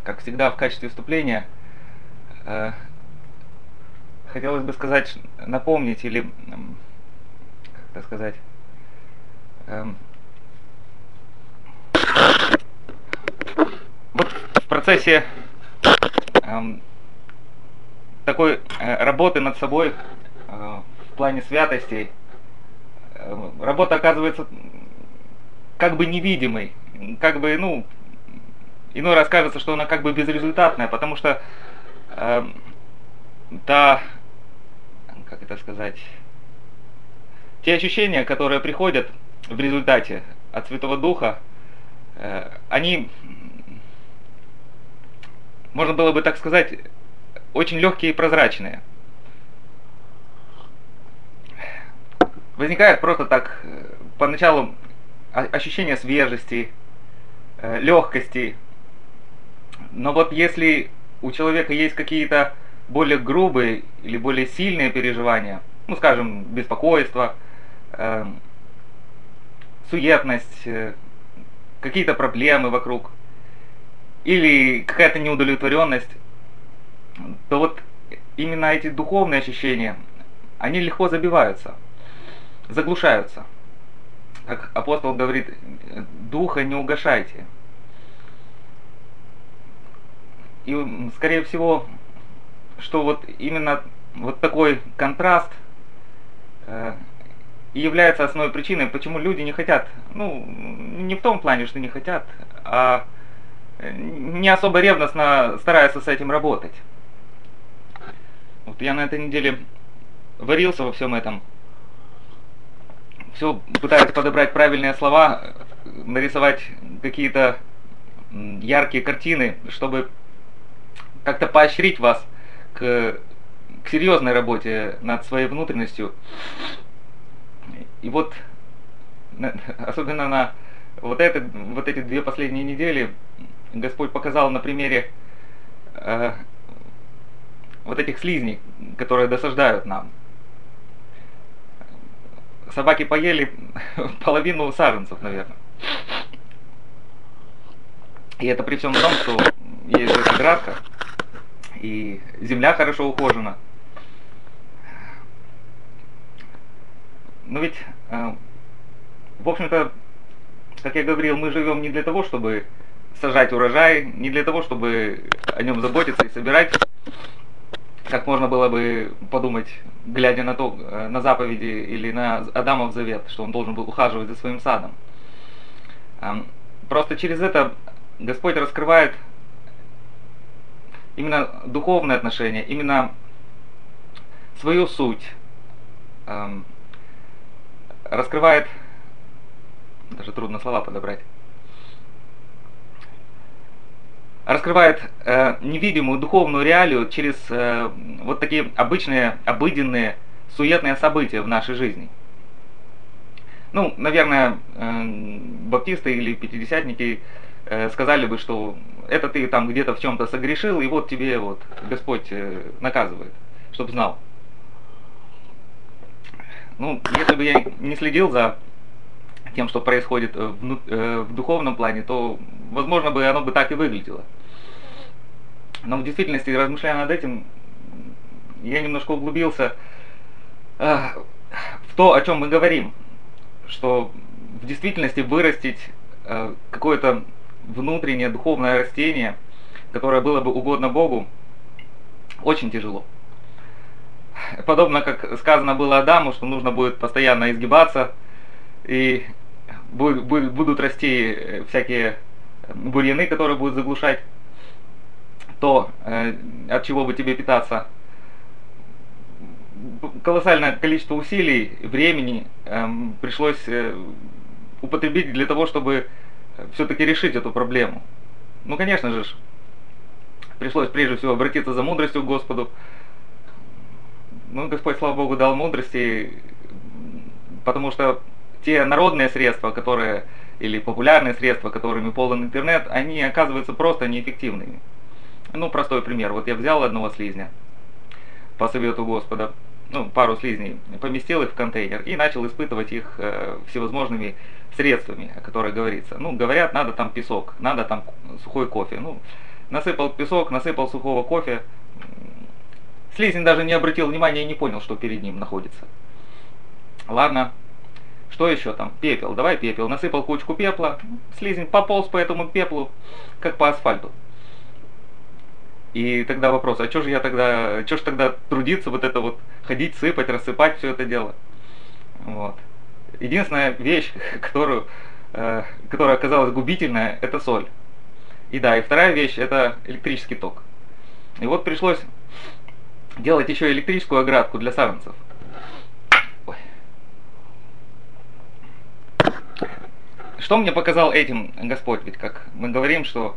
как всегда, в качестве вступления хотелось бы сказать, напомнить или, как это сказать, вот в процессе такой работы над собой в плане святости, работа оказывается как бы невидимой, как бы, иной раз кажется, что она как бы безрезультатная, потому что как это сказать, те ощущения, которые приходят в результате от Святого Духа, они, можно было бы так сказать, очень легкие и прозрачные. Возникает просто так поначалу ощущение свежести, легкости. Но вот если у человека есть какие-то более грубые или более сильные переживания, скажем, беспокойство, суетность, какие-то проблемы вокруг, или какая-то неудовлетворенность, то вот именно эти духовные ощущения, они легко забиваются, заглушаются. Как апостол говорит, духа не угашайте. И, скорее всего, что вот именно вот такой контраст и является основной причиной, почему люди не хотят, не в том плане, что не хотят, а не особо ревностно стараются с этим работать. Вот я на этой неделе варился во всем этом, все пытаюсь подобрать правильные слова, нарисовать какие-то яркие картины, чтобы как-то поощрить вас к серьезной работе над своей внутренностью. И вот, особенно на вот эти 2 последние недели, Господь показал на примере вот этих слизней, которые досаждают нам. Собаки поели половину саженцев, наверное. И это при всем том, что есть же оградка, и земля хорошо ухожена. Но ведь, в общем-то, как я говорил, мы живем не для того, чтобы сажать урожай, не для того, чтобы о нем заботиться и собирать, как можно было бы подумать, глядя на заповеди или на Адамов завет, что он должен был ухаживать за своим садом. Просто через это Господь раскрывает именно духовные отношения, именно свою суть, раскрывает, даже трудно слова подобрать, раскрывает невидимую духовную реалию через вот такие обычные, обыденные, суетные события в нашей жизни. Наверное, баптисты или пятидесятники сказали бы, что это ты там где-то в чем-то согрешил, и вот тебе вот Господь наказывает, чтобы знал. Если бы я не следил за тем, что происходит в духовном плане, то, возможно, оно бы так и выглядело. Но в действительности, размышляя над этим, я немножко углубился в то, о чем мы говорим, что в действительности вырастить какое-то внутреннее духовное растение, которое было бы угодно Богу, очень тяжело. Подобно как сказано было Адаму, что нужно будет постоянно изгибаться, и будут расти всякие бурьяны, которые будут заглушать то, от чего бы тебе питаться. Колоссальное количество усилий, времени пришлось употребить для того, чтобы все-таки решить эту проблему. Конечно же, пришлось прежде всего обратиться за мудростью к Господу. Господь, слава Богу, дал мудрости, потому что те народные средства, или популярные средства, которыми полон интернет, они оказываются просто неэффективными. Простой пример. Вот я взял одного слизня по совету Господа, пару слизней, поместил их в контейнер и начал испытывать их всевозможными средствами, о которых говорится. Говорят, надо там песок, надо там сухой кофе. насыпал песок, насыпал сухого кофе. Слизень даже не обратил внимания и не понял, что перед ним находится. Ладно, что еще там? Пепел, давай пепел. Насыпал кучку пепла, слизень пополз по этому пеплу, как по асфальту. И тогда вопрос, а что ж тогда трудиться, вот это вот, ходить, сыпать, рассыпать все это дело? Вот. Единственная вещь, которая оказалась губительная, это соль. И да, и вторая вещь, это электрический ток. И вот пришлось делать еще электрическую оградку для саженцев. Ой. Что мне показал этим Господь? Ведь как мы говорим, что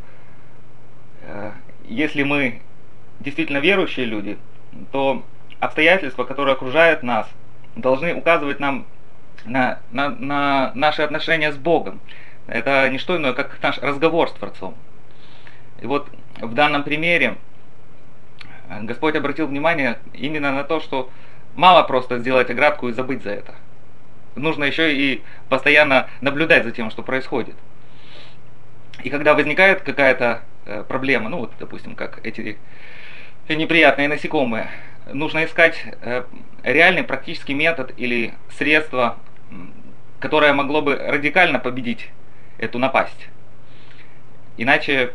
если мы действительно верующие люди, то обстоятельства, которые окружают нас, должны указывать нам на наши отношения с Богом. Это не что иное, как наш разговор с Творцом. И вот в данном примере Господь обратил внимание именно на то, что мало просто сделать оградку и забыть за это. Нужно еще и постоянно наблюдать за тем, что происходит. И когда возникает какая-то проблема, ну вот, допустим, как эти неприятные насекомые, нужно искать реальный практический метод или средство, которое могло бы радикально победить эту напасть. Иначе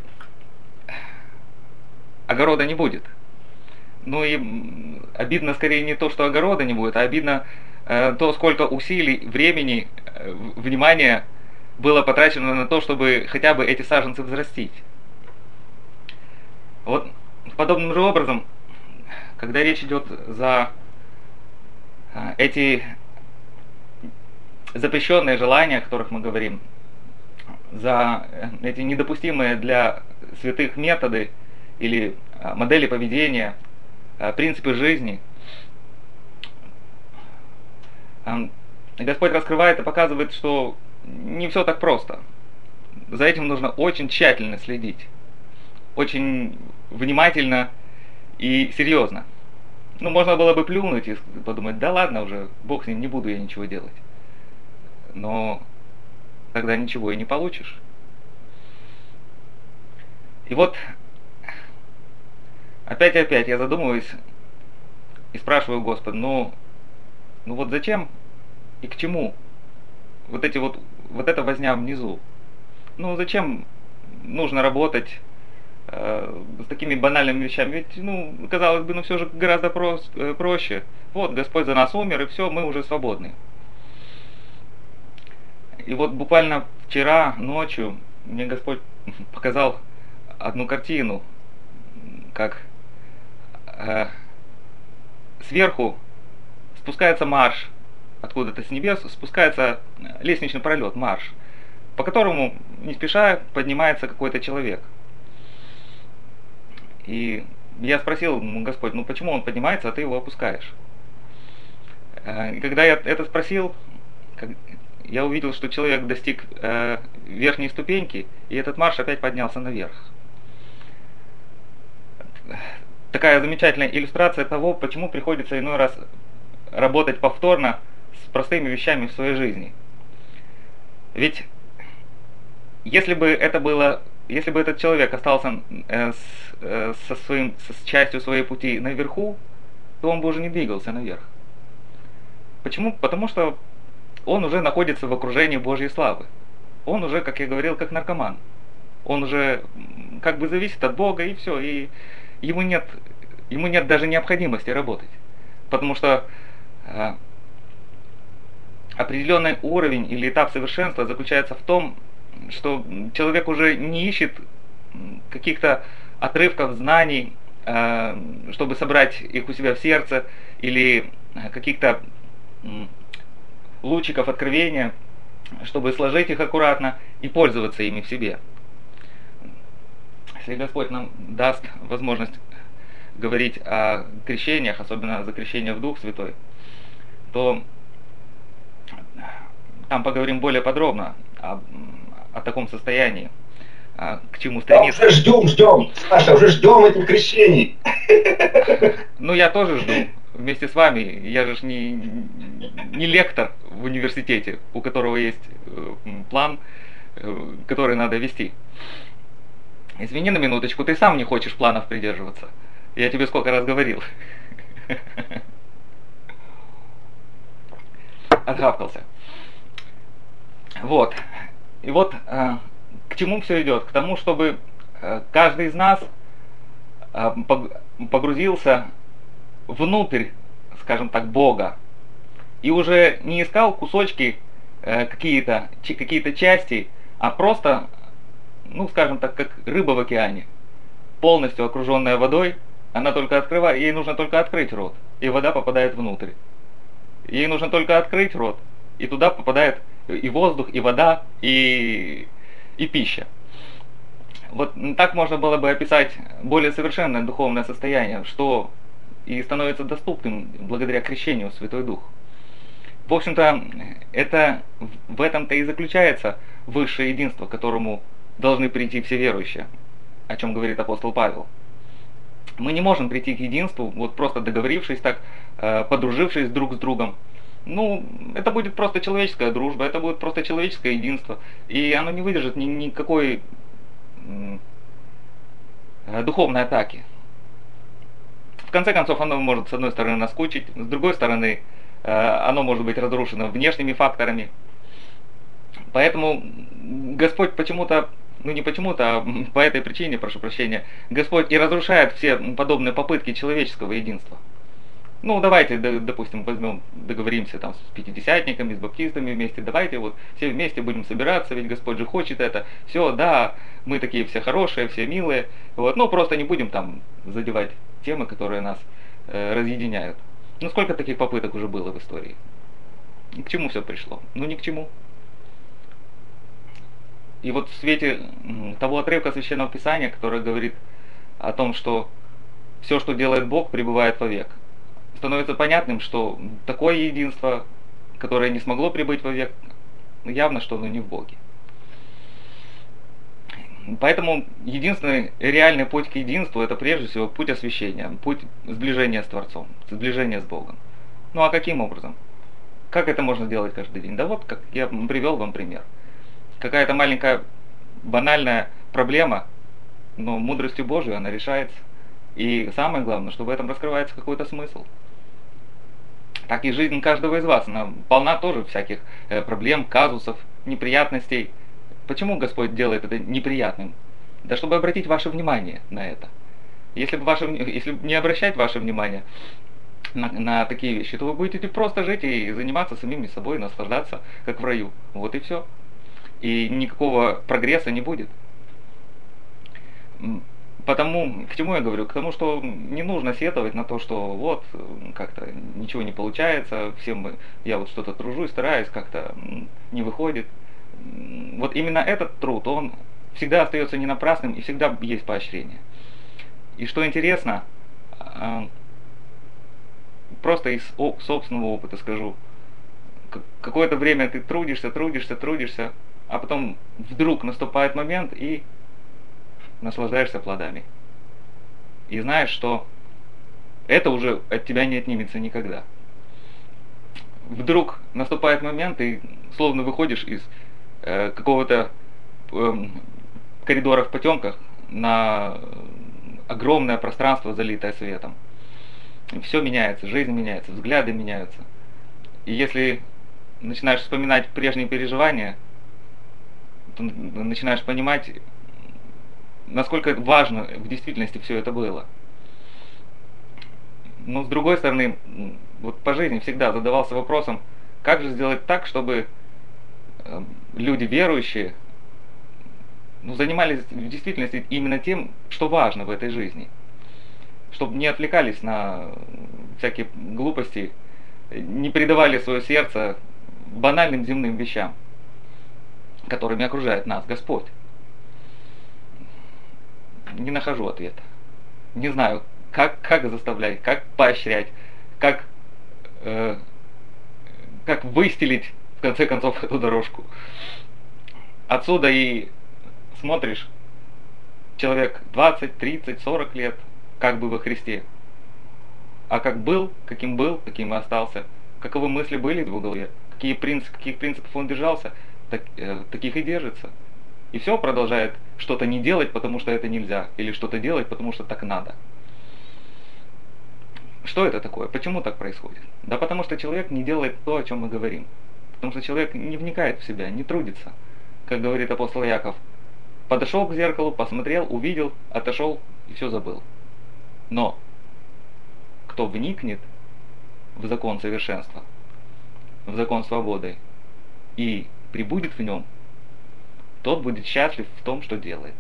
огорода не будет. Ну и обидно скорее не то, что огорода не будет, а обидно то, сколько усилий, времени, внимания было потрачено на то, чтобы хотя бы эти саженцы взрастить. Вот подобным же образом, когда речь идет за эти запрещенные желания, о которых мы говорим, за эти недопустимые для святых методы или модели поведения, принципы жизни, Господь раскрывает и показывает, что не все так просто. За этим нужно очень тщательно следить, очень внимательно и серьезно. Ну, можно было бы плюнуть и подумать, да ладно уже, Бог с ним, не буду я ничего делать. Но тогда ничего и не получишь. И вот опять и опять я задумываюсь и спрашиваю Господа, ну вот зачем и к чему вот эта возня внизу? Ну зачем нужно работать с такими банальными вещами? Ведь, казалось бы, все же гораздо проще. Вот Господь за нас умер, и все, мы уже свободны. И вот буквально вчера ночью мне Господь показал одну картину, как сверху спускается марш, откуда-то с небес спускается лестничный пролет, марш, по которому не спеша поднимается какой-то человек. И я спросил, Господь, почему он поднимается, а ты его опускаешь? И когда я это спросил, я увидел, что человек достиг верхней ступеньки, и этот марш опять поднялся наверх. Такая замечательная иллюстрация того, почему приходится иной раз работать повторно с простыми вещами в своей жизни. Ведь если бы этот человек остался с частью своей пути наверху, то он бы уже не двигался наверх. Почему? Потому что он уже находится в окружении Божьей славы. Он уже, как я говорил, как наркоман. Он уже как бы зависит от Бога, и все. И ему нет даже необходимости работать. Потому что определенный уровень или этап совершенства заключается в том, что человек уже не ищет каких-то отрывков знаний, чтобы собрать их у себя в сердце, или каких-то лучиков откровения, чтобы сложить их аккуратно и пользоваться ими в себе. Если Господь нам даст возможность говорить о крещениях, особенно за крещение в Дух Святой, то там поговорим более подробно о таком состоянии, к чему стремиться. Да, уже ждем, Саша, уже ждем этих крещений. Я тоже жду вместе с вами. Я же не лектор в университете, у которого есть план, который надо вести. Извини на минуточку, ты сам не хочешь планов придерживаться. Я тебе сколько раз говорил. Отгавкался. Вот. И вот к чему все идет? К тому, чтобы каждый из нас погрузился внутрь, скажем так, Бога. И уже не искал кусочки, какие-то части, а просто, ну, скажем так, как рыба в океане, полностью окруженная водой, она только открывает, ей нужно только открыть рот, и вода попадает внутрь. Ей нужно только открыть рот, и туда попадает и воздух, и вода, и пища. Вот так можно было бы описать более совершенное духовное состояние, что и становится доступным благодаря крещению в Святой Дух. В общем-то, в этом-то и заключается высшее единство, к которому должны прийти все верующие, о чем говорит апостол Павел. Мы не можем прийти к единству, вот просто договорившись так, подружившись друг с другом. Ну, это будет просто человеческая дружба, это будет просто человеческое единство, и оно не выдержит никакой духовной атаки. В конце концов, оно может с одной стороны наскучить, с другой стороны, оно может быть разрушено внешними факторами. Поэтому Господь почему-то, ну не почему-то, а по этой причине, прошу прощения, Господь и разрушает все подобные попытки человеческого единства. Ну, давайте, допустим, договоримся там с пятидесятниками, с баптистами вместе, давайте вот все вместе будем собираться, ведь Господь же хочет это. Все, да, мы такие все хорошие, все милые, вот, ну, просто не будем там задевать темы, которые нас разъединяют. Ну, сколько таких попыток уже было в истории? И к чему все пришло? Ну, ни к чему. И вот в свете того отрывка Священного Писания, который говорит о том, что все, что делает Бог, пребывает вовек, становится понятным, что такое единство, которое не смогло пребыть вовек, явно, что оно не в Боге. Поэтому единственный реальный путь к единству — это прежде всего путь освящения, путь сближения с Творцом, сближения с Богом. Ну а каким образом? Как это можно делать каждый день? Да вот, как я привел вам пример. Какая-то маленькая банальная проблема, но мудростью Божией она решается. И самое главное, что в этом раскрывается какой-то смысл. Так и жизнь каждого из вас, она полна тоже всяких проблем, казусов, неприятностей. Почему Господь делает это неприятным? Да чтобы обратить ваше внимание на это. Если не обращать ваше внимание на такие вещи, то вы будете просто жить и заниматься самими собой, наслаждаться, как в раю. Вот и все. И никакого прогресса не будет. Потому, к чему я говорю? К тому, что не нужно сетовать на то, что вот, как-то ничего не получается, я вот что-то тружусь, стараюсь, как-то не выходит. Вот именно этот труд, он всегда остается не напрасным и всегда есть поощрение. И что интересно, просто из собственного опыта скажу, какое-то время ты трудишься, а потом вдруг наступает момент и наслаждаешься плодами. И знаешь, что это уже от тебя не отнимется никогда. Вдруг наступает момент, и словно выходишь из какого-то коридора в потемках на огромное пространство, залитое светом. И все меняется, жизнь меняется, взгляды меняются. И если начинаешь вспоминать прежние переживания, то начинаешь понимать, насколько важно в действительности все это было. Но с другой стороны, вот по жизни всегда задавался вопросом, как же сделать так, чтобы люди верующие занимались в действительности именно тем, что важно в этой жизни. Чтобы не отвлекались на всякие глупости, не предавали свое сердце банальным земным вещам, которыми окружает нас Господь. Не нахожу ответа. Не знаю, как заставлять, как поощрять, как выстелить, в конце концов, эту дорожку. Отсюда и смотришь, человек 20, 30, 40 лет, как бы во Христе. А каким и остался, каковы мысли были в его голове, каких принципов он держался, таких и держится. И все продолжает что-то не делать, потому что это нельзя, или что-то делать, потому что так надо. Что это такое? Почему так происходит? Да потому что человек не делает то, о чем мы говорим. Потому что человек не вникает в себя, не трудится. Как говорит апостол Яков, подошел к зеркалу, посмотрел, увидел, отошел и все забыл. Но кто вникнет в закон совершенства, в закон свободы и пребудет в нем, тот будет счастлив в том, что делает.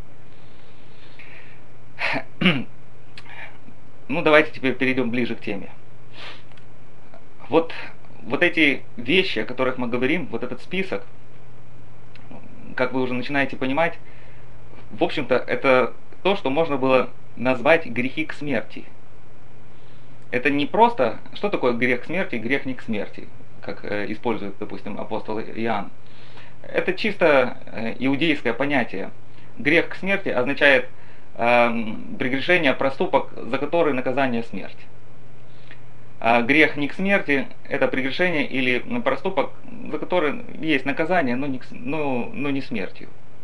Ну, давайте теперь перейдем ближе к теме. Вот эти вещи, о которых мы говорим, вот этот список, как вы уже начинаете понимать, в общем-то, это то, что можно было назвать грехи к смерти. Это не просто, что такое грех к смерти, грех не к смерти, как использует, допустим, апостол Иоанн. Это чисто иудейское понятие. Грех к смерти означает прегрешение, проступок, за который наказание смерть. А грех не к смерти – это прегрешение или проступок, за который есть наказание, но не смертью.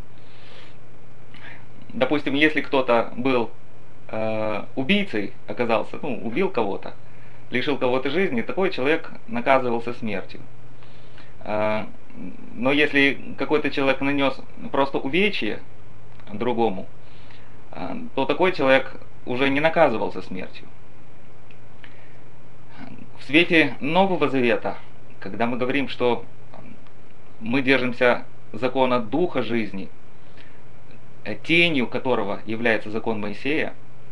Допустим, если кто-то был убийцей, оказался, убил кого-то, лишил кого-то жизни, такой человек наказывался смертью. Но если какой-то человек нанес просто увечье другому, то такой человек уже не наказывался смертью. В свете Нового Завета, когда мы говорим, что мы держимся закона Духа жизни, тенью которого является закон Моисея,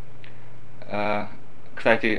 кстати,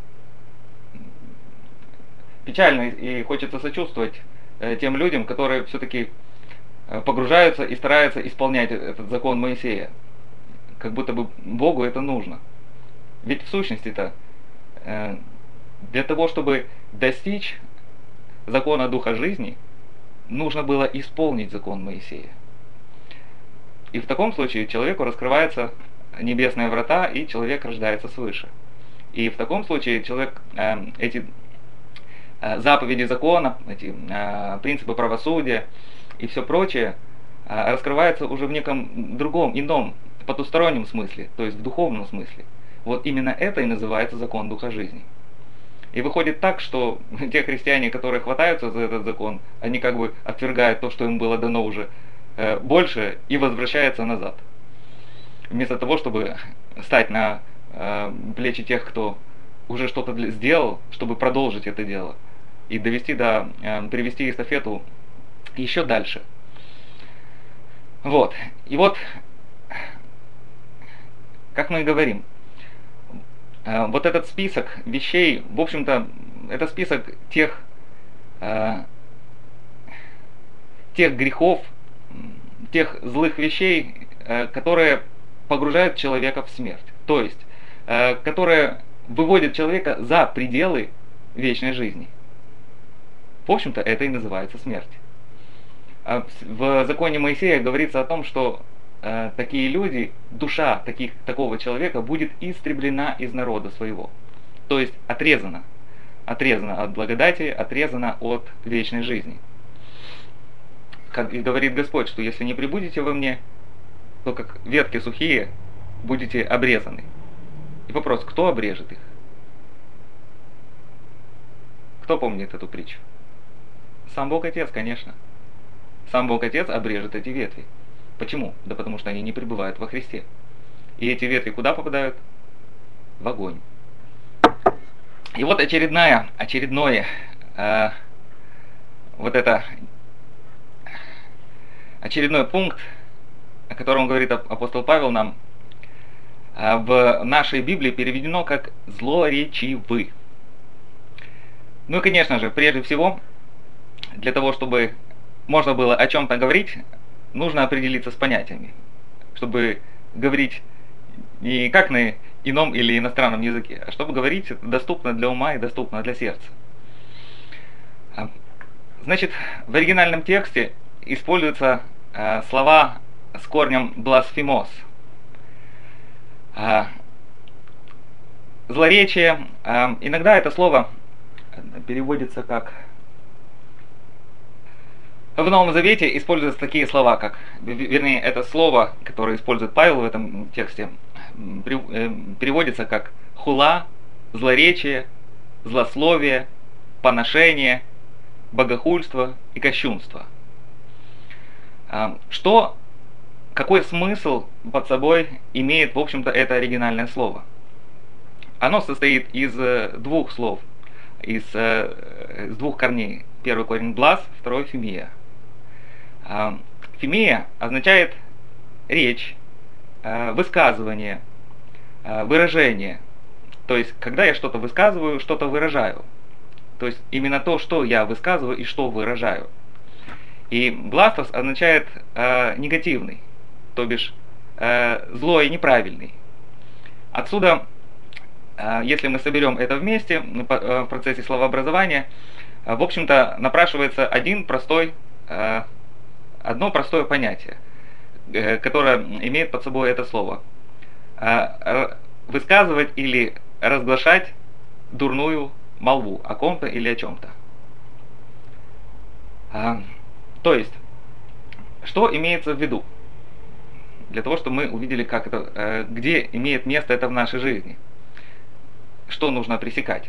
печально и хочется сочувствовать тем людям, которые все-таки погружаются и стараются исполнять этот закон Моисея, как будто бы Богу это нужно. Ведь в сущности-то для того, чтобы достичь закона Духа жизни, нужно было исполнить закон Моисея. И в таком случае человеку раскрываются небесные врата, и человек рождается свыше. И в таком случае человек эти заповеди закона, эти принципы правосудия и все прочее раскрывается уже в неком другом, ином, потустороннем смысле, то есть в духовном смысле. Вот именно это и называется закон Духа жизни. И выходит так, что те христиане, которые хватаются за этот закон, они как бы отвергают то, что им было дано уже больше, и возвращаются назад. Вместо того, чтобы стать на плечи тех, кто уже что-то сделал, чтобы продолжить это дело и привести эстафету еще дальше. Вот. И вот, как мы и говорим, вот этот список вещей, в общем-то, это список тех грехов, тех злых вещей, которые погружают человека в смерть. То есть, которые выводят человека за пределы вечной жизни. В общем-то, это и называется смерть. В законе Моисея говорится о том, что такие люди, душа такого человека будет истреблена из народа своего. То есть отрезана от благодати, отрезана от вечной жизни. Как и говорит Господь, что если не пребудете во мне, то как ветки сухие будете обрезаны. И вопрос, кто обрежет их? Кто помнит эту притчу? Сам Бог Отец, конечно. Сам Бог Отец обрежет эти ветви. Почему? Да потому что они не пребывают во Христе. И эти ветви куда попадают? В огонь. И вот очередной пункт, о котором говорит апостол Павел нам, в нашей Библии переведено как «злоречивы». Ну и, конечно же, прежде всего, для того, чтобы можно было о чем-то говорить, нужно определиться с понятиями, чтобы говорить не как на ином или иностранном языке, а чтобы говорить доступно для ума и доступно для сердца. Значит, в оригинальном тексте используются слова с корнем «бласфемос». Злоречие, иногда это слово переводится как В Новом Завете используются такие слова, как, вернее, это слово, которое использует Павел в этом тексте, переводится как хула, злоречие, злословие, поношение, богохульство и кощунство. Какой смысл под собой имеет, в общем-то, это оригинальное слово? Оно состоит из двух слов, из двух корней. Первый корень блас, второй фимия. Фимия означает речь, высказывание, выражение. То есть, когда я что-то высказываю, что-то выражаю. То есть, именно то, что я высказываю и что выражаю. И бластос означает негативный, то бишь злой и неправильный. Отсюда, если мы соберем это вместе в процессе словообразования, в общем-то напрашивается одно простое понятие, которое имеет под собой это слово. Высказывать или разглашать дурную молву о ком-то или о чем-то. То есть, что имеется в виду? Для того, чтобы мы увидели, как это, где имеет место это в нашей жизни. Что нужно пресекать.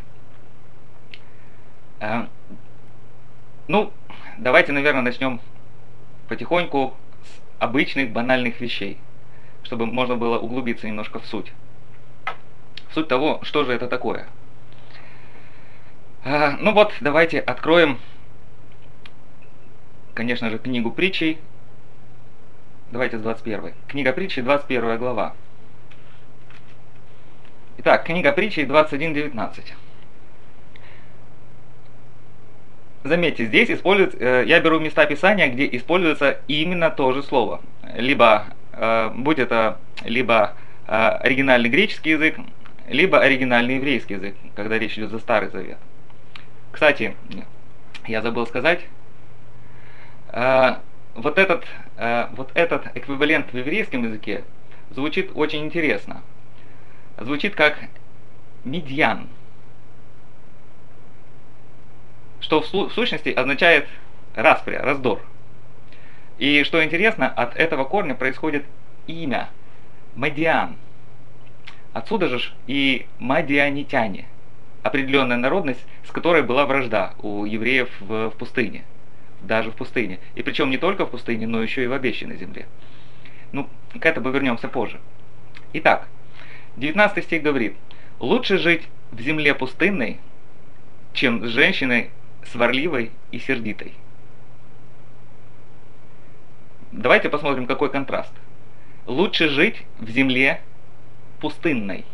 Давайте, наверное, начнем потихоньку с обычных банальных вещей, чтобы можно было углубиться немножко в суть. Суть того, что же это такое. Давайте откроем, конечно же, книгу притчей. Давайте с 21. Книга притчей, 21 глава. Итак, книга притчей 21:19. Заметьте, здесь я беру места Писания, где используется именно то же слово. Либо, будь это либо оригинальный греческий язык, либо оригинальный еврейский язык, когда речь идет за Старый Завет. Кстати, я забыл сказать, вот этот эквивалент в еврейском языке звучит очень интересно. Звучит как медьян, что в сущности означает распря, раздор. И что интересно, от этого корня происходит имя Мадиан. Отсюда же и мадианитяне, определенная народность, с которой была вражда у евреев в пустыне, даже в пустыне. И причем не только в пустыне, но еще и в обещанной земле. К этому вернемся позже. Итак, 19 стих говорит: «Лучше жить в земле пустынной, чем с женщиной сварливой и сердитой». Давайте посмотрим, какой контраст. Лучше жить в земле пустынной.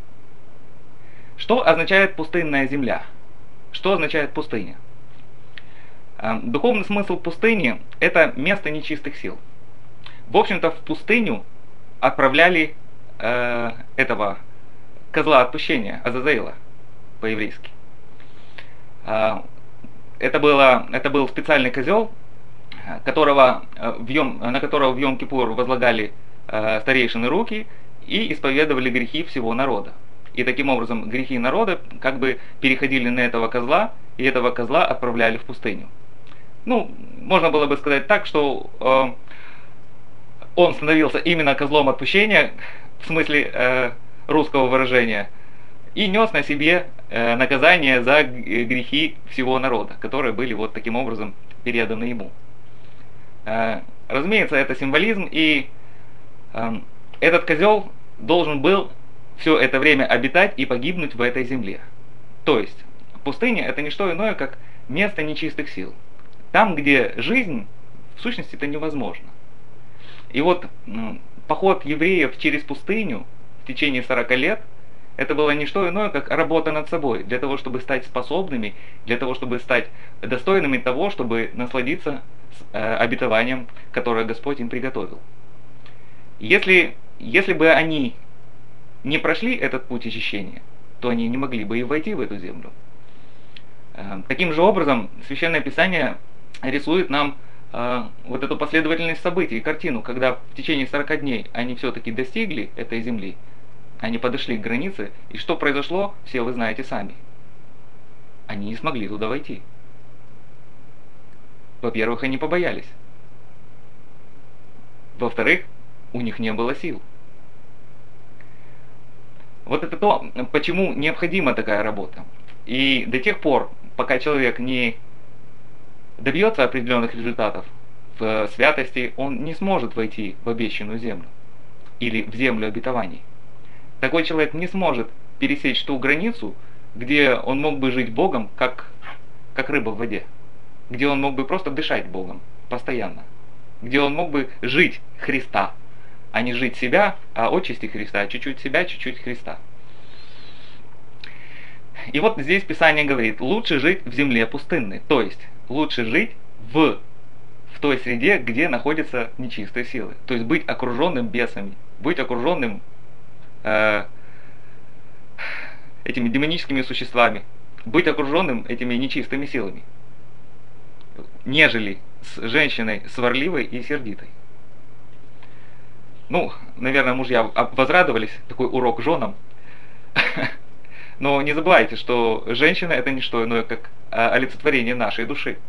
Что означает пустынная земля? Что означает пустыня? Духовный смысл пустыни – это место нечистых сил. В общем-то, в пустыню отправляли этого козла отпущения, Азазаила, по-еврейски. Это был специальный козел, на которого в Йом-Кипур возлагали старейшины руки и исповедовали грехи всего народа. И таким образом грехи народа как бы переходили на этого козла, и этого козла отправляли в пустыню. Можно было бы сказать так, что он становился именно козлом отпущения, в смысле русского выражения, и нес на себе наказание за грехи всего народа, которые были вот таким образом переданы ему. Разумеется, это символизм, и этот козел должен был все это время обитать и погибнуть в этой земле. То есть пустыня – это не что иное, как место нечистых сил. Там, где жизнь, в сущности, это невозможно. И вот поход евреев через пустыню в течение 40 лет – это было не что иное, как работа над собой, для того, чтобы стать способными, для того, чтобы стать достойными того, чтобы насладиться обетованием, которое Господь им приготовил. Если бы они не прошли этот путь очищения, то они не могли бы и войти в эту землю. Таким же образом, Священное Писание рисует нам вот эту последовательность событий, картину, когда в течение 40 дней они все-таки достигли этой земли, они подошли к границе, и что произошло, все вы знаете сами. Они не смогли туда войти. Во-первых, они побоялись. Во-вторых, у них не было сил. Вот это то, почему необходима такая работа. И до тех пор, пока человек не добьется определенных результатов в святости, он не сможет войти в обещанную землю или в землю обетований. Такой человек не сможет пересечь ту границу, где он мог бы жить Богом, как рыба в воде, где он мог бы просто дышать Богом постоянно, где он мог бы жить Христа, а не жить себя, а отчасти Христа, чуть-чуть себя, чуть-чуть Христа. И вот здесь Писание говорит, лучше жить в земле пустынной, то есть лучше жить в той среде, где находятся нечистые силы, то есть быть окруженным бесами, быть окруженным этими демоническими существами, быть окруженным этими нечистыми силами, нежели с женщиной сварливой и сердитой. Ну, наверное, мужья возрадовались, такой урок женам. Но не забывайте, что женщина это не что иное, как олицетворение нашей души.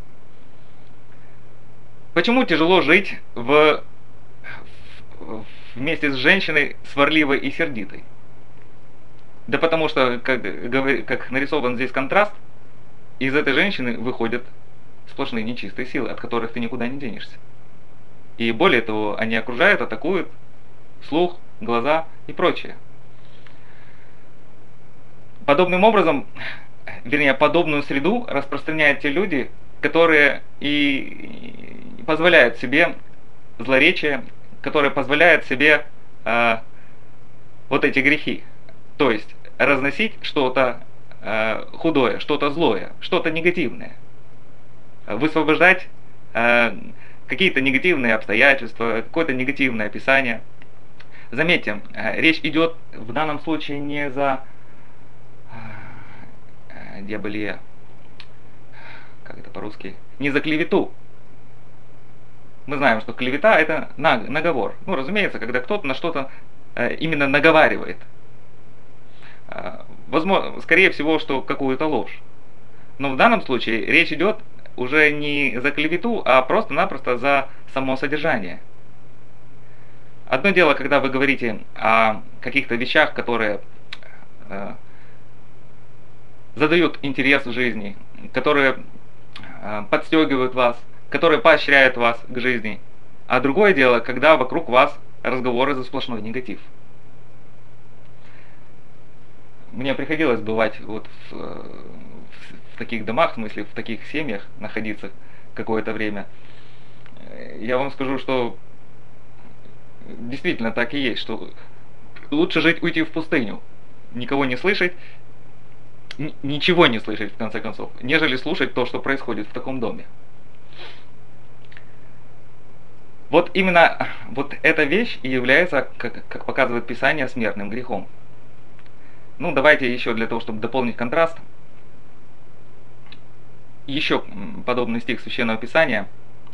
Почему тяжело жить вместе с женщиной сварливой и сердитой? Да потому что, как нарисован здесь контраст, из этой женщины выходят сплошные нечистые силы, от которых ты никуда не денешься. И более того, они окружают, атакуют слух, глаза и прочее. Подобным образом, вернее, подобную среду распространяют те люди, которые и позволяют себе злоречие, которые позволяют себе вот эти грехи. То есть разносить что-то худое, что-то злое, что-то негативное. Высвобождать какие-то негативные обстоятельства, какое-то негативное описание. Заметьте, речь идет в данном случае не за диаболия, как это по-русски, не за клевету. Мы знаем, что клевета это наговор. Ну, разумеется, когда кто-то на что-то именно наговаривает. Возможно, скорее всего, что какую-то ложь. Но в данном случае речь идет уже не за клевету, а просто-напросто за само содержание. Одно дело, когда вы говорите о каких-то вещах, которые задают интерес в жизни, которые подстегивают вас, которые поощряют вас к жизни. А другое дело, когда вокруг вас разговоры за сплошной негатив. Мне приходилось бывать вот в таких домах, в смысле в таких семьях, находиться какое-то время. Я вам скажу, что действительно так и есть, что лучше жить, уйти в пустыню, никого не слышать, ничего не слышать в конце концов, нежели слушать то, что происходит в таком доме. Вот именно вот эта вещь и является, как показывает Писание, смертным грехом. Ну, давайте еще для того, чтобы дополнить контраст, еще подобный стих Священного Писания,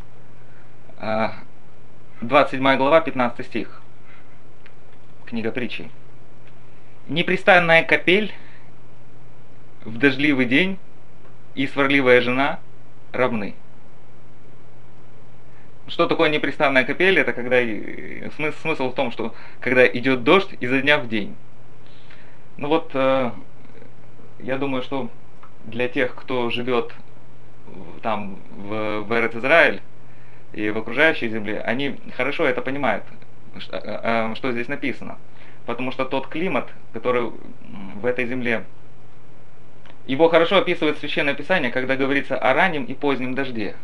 27 глава, 15 стих, книга Притчи. «Непрестанная капель в дождливый день и сварливая жена равны». Что такое непрестанная капель? Это когда смысл в том, что когда идет дождь изо дня в день. Ну вот, я думаю, что для тех, кто живет там в Эрец-Израиль и в окружающей земле, они хорошо это понимают, что здесь написано. Потому что тот климат, который в этой земле, его хорошо описывает Священное Писание, когда говорится о раннем и позднем дожде.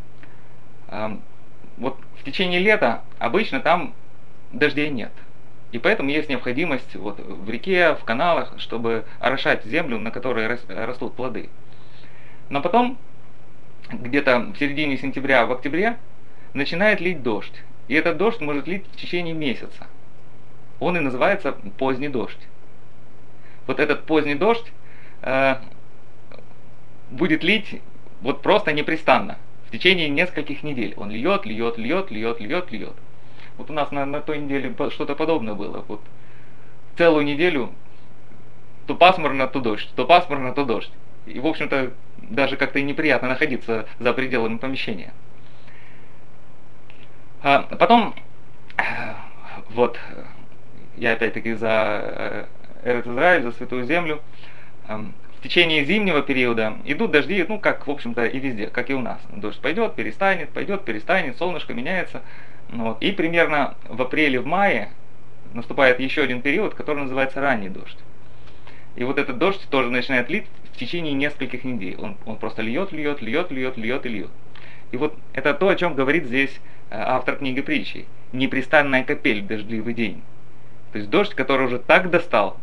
Вот в течение лета обычно там дождей нет. И поэтому есть необходимость вот в реке, в каналах, чтобы орошать землю, на которой растут плоды. Но потом, где-то в середине сентября, в октябре, начинает лить дождь. И этот дождь может лить в течение месяца. Он и называется поздний дождь. Вот этот поздний дождь будет лить вот просто непрестанно. В течение нескольких недель. Он льет. Вот у нас на той неделе что-то подобное было. Вот целую неделю то пасмурно, то дождь, то пасмурно, то дождь. И, в общем-то, даже как-то и неприятно находиться за пределами помещения. Потом, вот, я опять-таки за Эрец-Израиль, за Святую Землю. В течение зимнего периода идут дожди, ну, как, в общем-то, и везде, как и у нас. Дождь пойдет, перестанет, солнышко меняется. Вот. И примерно в апреле, в мае наступает еще один период, который называется ранний дождь. И вот этот дождь тоже начинает лить в течение нескольких недель. Он просто льет. И вот это то, о чем говорит здесь автор книги Притчи. Непрестанная капель в дождливый день. То есть дождь, который уже так достал,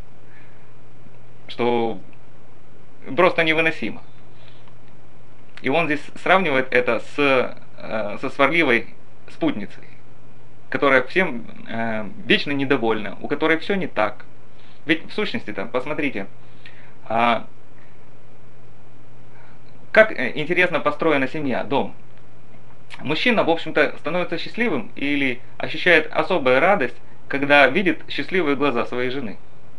что просто невыносимо. И он здесь сравнивает это со сварливой спутницей, которая всем вечно недовольна, у которой все не так. Ведь в сущности там, посмотрите, как интересно построена семья, дом. Мужчина, в общем-то, становится счастливым или ощущает особую радость, когда видит счастливые глаза своей жены.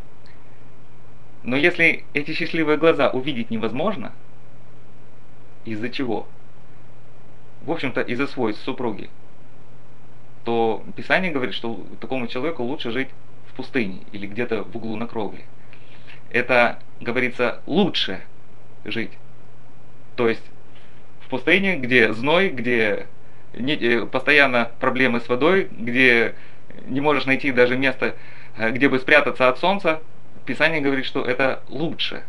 Но если эти счастливые глаза увидеть невозможно, из-за чего? В общем-то, из-за свойств супруги, то Писание говорит, что такому человеку лучше жить в пустыне или где-то в углу на кровле. Это, говорится, лучше жить. То есть в пустыне, где зной, где постоянно проблемы с водой, где не можешь найти даже место, где бы спрятаться от солнца, Писание говорит, что это лучше.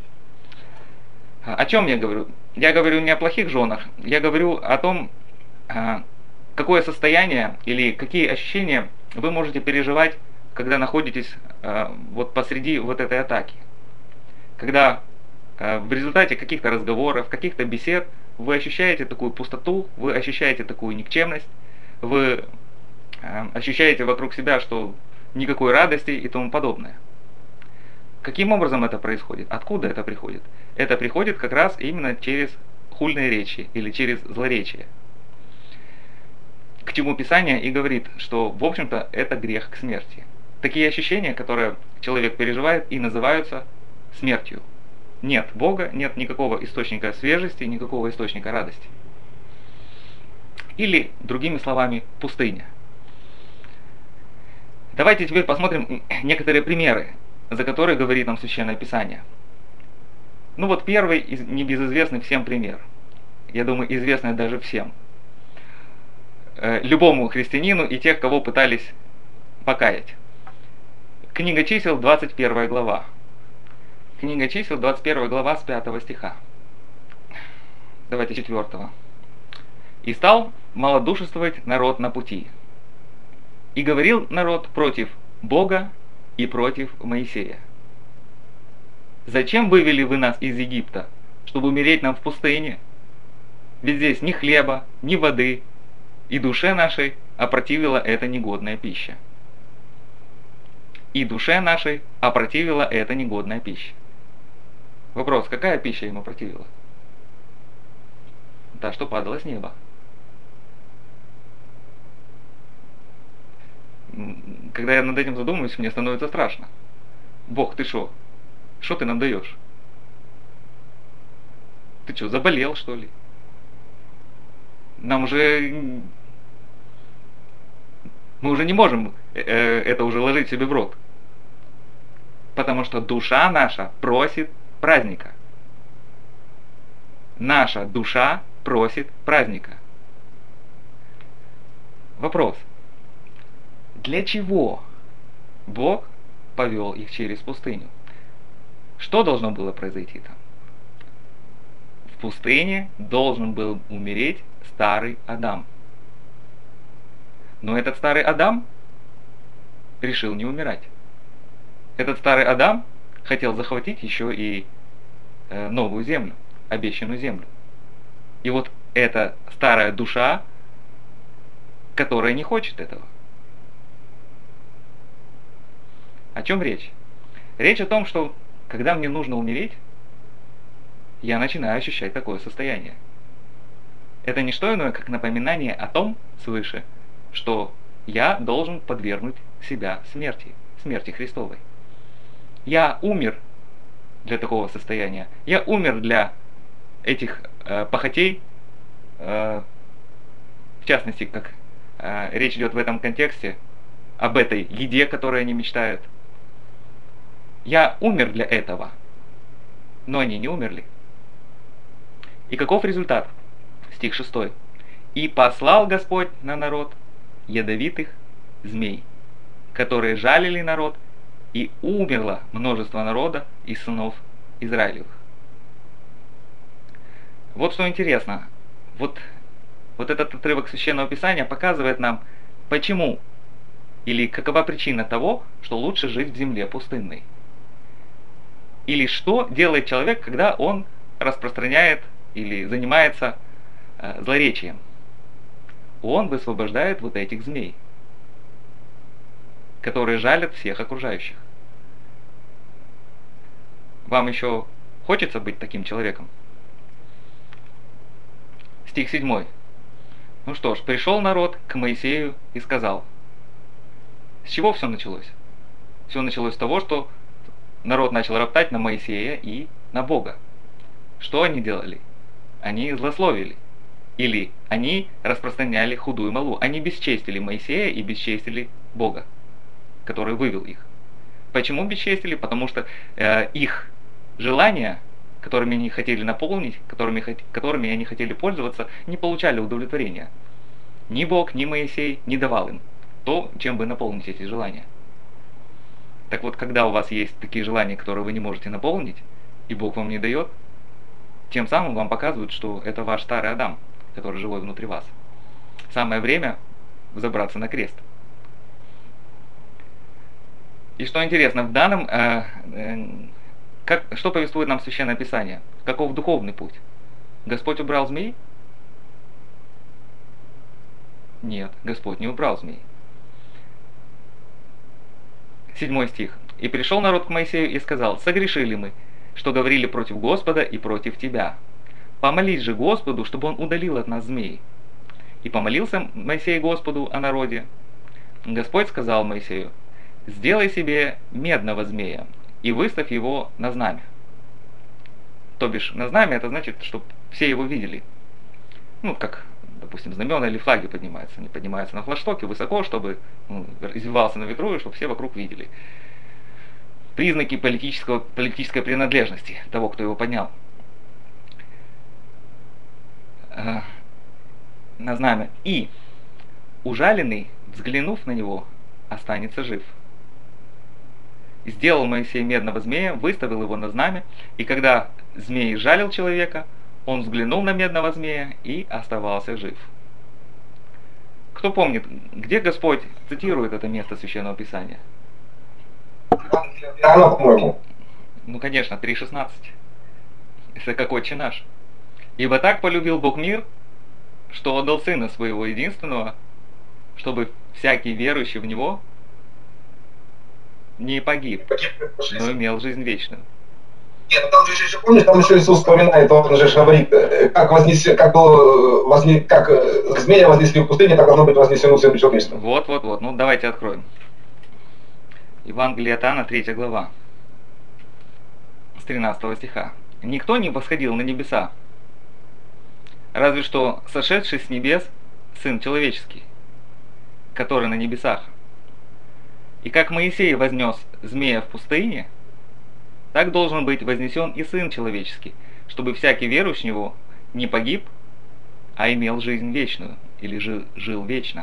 О чем я говорю? Я говорю не о плохих женах, я говорю о том, какое состояние или какие ощущения вы можете переживать, когда находитесь вот посреди вот этой атаки. Когда в результате каких-то разговоров, каких-то бесед вы ощущаете такую пустоту, вы ощущаете такую никчемность, вы ощущаете вокруг себя, что никакой радости и тому подобное. Каким образом это происходит? Откуда это приходит? Это приходит как раз именно через хульные речи или через злоречие. К чему Писание и говорит, что, в общем-то, это грех к смерти. Такие ощущения, которые человек переживает, и называются смертью. Нет Бога, нет никакого источника свежести, никакого источника радости. Или, другими словами, пустыня. Давайте теперь посмотрим некоторые примеры, за которые говорит нам Священное Писание. Ну вот первый, небезызвестный всем пример. Я думаю, известный даже всем. Любому христианину и тех, кого пытались покаять. Книга чисел, 21 глава. Книга чисел, 21 глава, с 5 стиха. Давайте 4. «И стал малодушествовать народ на пути. И говорил народ против Бога и против Моисея. Зачем вывели вы нас из Египта, чтобы умереть нам в пустыне? Ведь здесь ни хлеба, ни воды, и душе нашей опротивила эта негодная пища». И душе нашей опротивила эта негодная пища. Вопрос, какая пища им опротивила? Та, что падала с неба. Когда я над этим задумываюсь, мне становится страшно. Бог, ты шо? Что ты нам даешь? Ты что, заболел, что ли? Мы уже не можем это уже ложить себе в рот. Потому что душа наша просит праздника. Наша душа просит праздника. Вопрос. Для чего Бог повел их через пустыню? Что должно было произойти там? В пустыне должен был умереть старый Адам. Но этот старый Адам решил не умирать. Этот старый Адам хотел захватить еще и новую землю, обещанную землю. И вот эта старая душа, которая не хочет этого. О чем речь? Речь о том, что когда мне нужно умереть, я начинаю ощущать такое состояние. Это не что иное, как напоминание о том свыше, что я должен подвергнуть себя смерти Христовой. Я умер для такого состояния. Я умер для этих похотей, в частности, как речь идет в этом контексте, об этой еде, которой они мечтают. Я умер для этого, но они не умерли. И каков результат? Стих 6. «И послал Господь на народ ядовитых змей, которые жалили народ, и умерло множество народа из сынов Израилевых». Вот что интересно. Вот этот отрывок Священного Писания показывает нам, почему или какова причина того, что лучше жить в земле пустынной. Или что делает человек, когда он распространяет или занимается злоречием. Он высвобождает вот этих змей, которые жалят всех окружающих. Вам еще хочется быть таким человеком? Стих 7. Ну что ж, пришел народ к Моисею и сказал. С чего все началось? Все началось с того, что народ начал роптать на Моисея и на Бога. Что они делали? Они злословили. Или они распространяли худую молву. Они бесчестили Моисея и бесчестили Бога, который вывел их. Почему бесчестили? Потому что их желания, которыми они хотели наполнить, которыми они хотели пользоваться, не получали удовлетворения. Ни Бог, ни Моисей не давал им то, чем вы наполните эти желания. Так вот, когда у вас есть такие желания, которые вы не можете наполнить, и Бог вам не дает, тем самым вам показывают, что это ваш старый Адам, который живой внутри вас. Самое время взобраться на крест. И что интересно, в данном, что повествует нам Священное Писание? Каков духовный путь? Господь убрал змей? Нет, Господь не убрал змей. 7 стих. «И пришел народ к Моисею и сказал, согрешили мы, что говорили против Господа и против тебя. Помолись же Господу, чтобы он удалил от нас змей. И помолился Моисей Господу о народе. Господь сказал Моисею, сделай себе медного змея и выставь его на знамя». То бишь, на знамя это значит, чтобы все его видели. Ну, как, допустим, знамена или флаги поднимаются. Они поднимаются на флагштоке высоко, чтобы извивался на ветру, и чтобы все вокруг видели. Признаки политической принадлежности того, кто его поднял на знамя. И ужаленный, взглянув на него, останется жив. И сделал Моисей медного змея, выставил его на знамя, и когда змей жалил человека, он взглянул на медного змея и оставался жив. Кто помнит, где Господь цитирует это место Священного Писания? Иоанна, по-моему. Ну, конечно, 3:16. Это как Отче наш. «Ибо так полюбил Бог мир, что отдал Сына Своего Единственного, чтобы всякий верующий в Него не погиб, но имел жизнь вечную». Нет, ну там же еще, помнишь, там еще Иисус вспоминает, он же говорит, как змея вознесли в пустыне, так должно быть вознесено в Сын Человеческий. Вот. Ну, давайте откроем. Евангелие от Иоанна, 3 глава, с 13 стиха. «Никто не восходил на небеса, разве что сошедший с небес Сын Человеческий, который на небесах. И как Моисей вознес змея в пустыне, так должен быть вознесен и Сын Человеческий, чтобы всякий верующий в Него не погиб, а имел жизнь вечную, или жил вечно.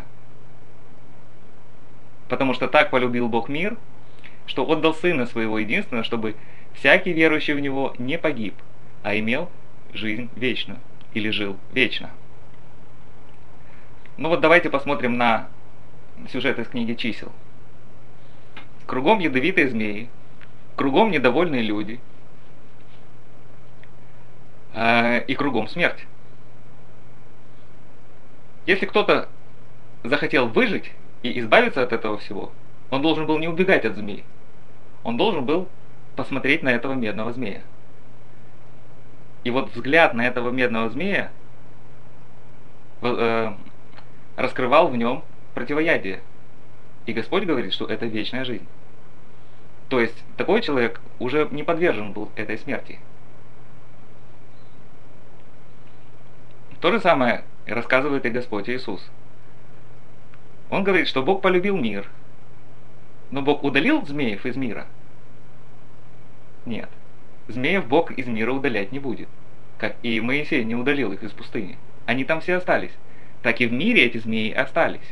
Потому что так полюбил Бог мир, что отдал Сына Своего Единственного, чтобы всякий верующий в Него не погиб, а имел жизнь вечную, или жил вечно». Ну вот давайте посмотрим на сюжет из книги «Чисел». Кругом ядовитые змеи, кругом недовольные люди, и кругом смерть. Если кто-то захотел выжить и избавиться от этого всего, он должен был не убегать от змей. Он должен был посмотреть на этого медного змея. И вот взгляд на этого медного змея раскрывал в нем противоядие. И Господь говорит, что это вечная жизнь. То есть такой человек уже не подвержен был этой смерти. То же самое рассказывает и Господь Иисус. Он говорит, что Бог полюбил мир, но Бог удалил змеев из мира? Нет. Змеев Бог из мира удалять не будет. Как и Моисей не удалил их из пустыни. Они там все остались. Так и в мире эти змеи остались.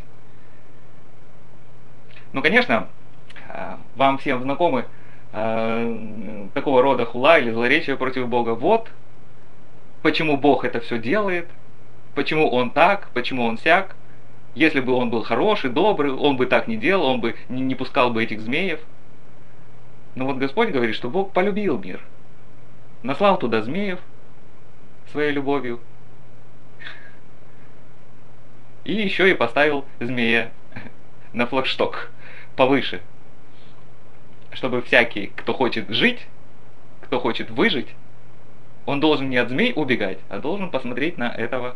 Ну, конечно, вам всем знакомы такого рода хула или злоречия против Бога. Вот почему Бог это все делает, почему Он так, почему Он сяк. Если бы Он был хороший, добрый, Он бы так не делал, Он бы не пускал бы этих змеев. Но вот Господь говорит, что Бог полюбил мир, наслал туда змеев своей любовью, и еще и поставил змея на флагшток повыше, чтобы всякий, кто хочет жить, кто хочет выжить, он должен не от змей убегать, а должен посмотреть на этого,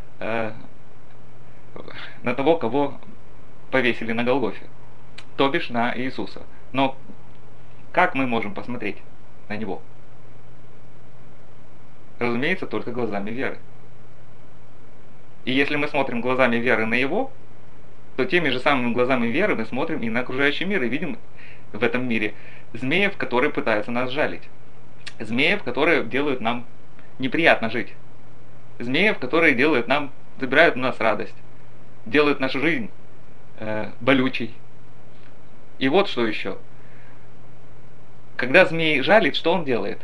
на того, кого повесили на Голгофе, то бишь на Иисуса. Но как мы можем посмотреть на Него? Разумеется, только глазами веры. И если мы смотрим глазами веры на Его, то теми же самыми глазами веры мы смотрим и на окружающий мир, и видим в этом мире змеев, которые пытаются нас жалить. Змеев, которые делают нам неприятно жить. Змеев, которые забирают у нас радость, делают нашу жизнь болючей. И вот что еще. Когда змей жалит, что он делает?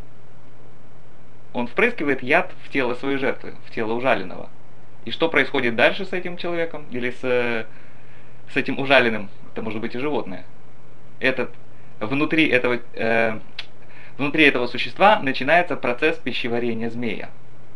Он впрыскивает яд в тело своей жертвы, в тело ужаленного. И что происходит дальше с этим человеком или с этим ужаленным? Это может быть и животное. Внутри этого существа начинается процесс пищеварения змея.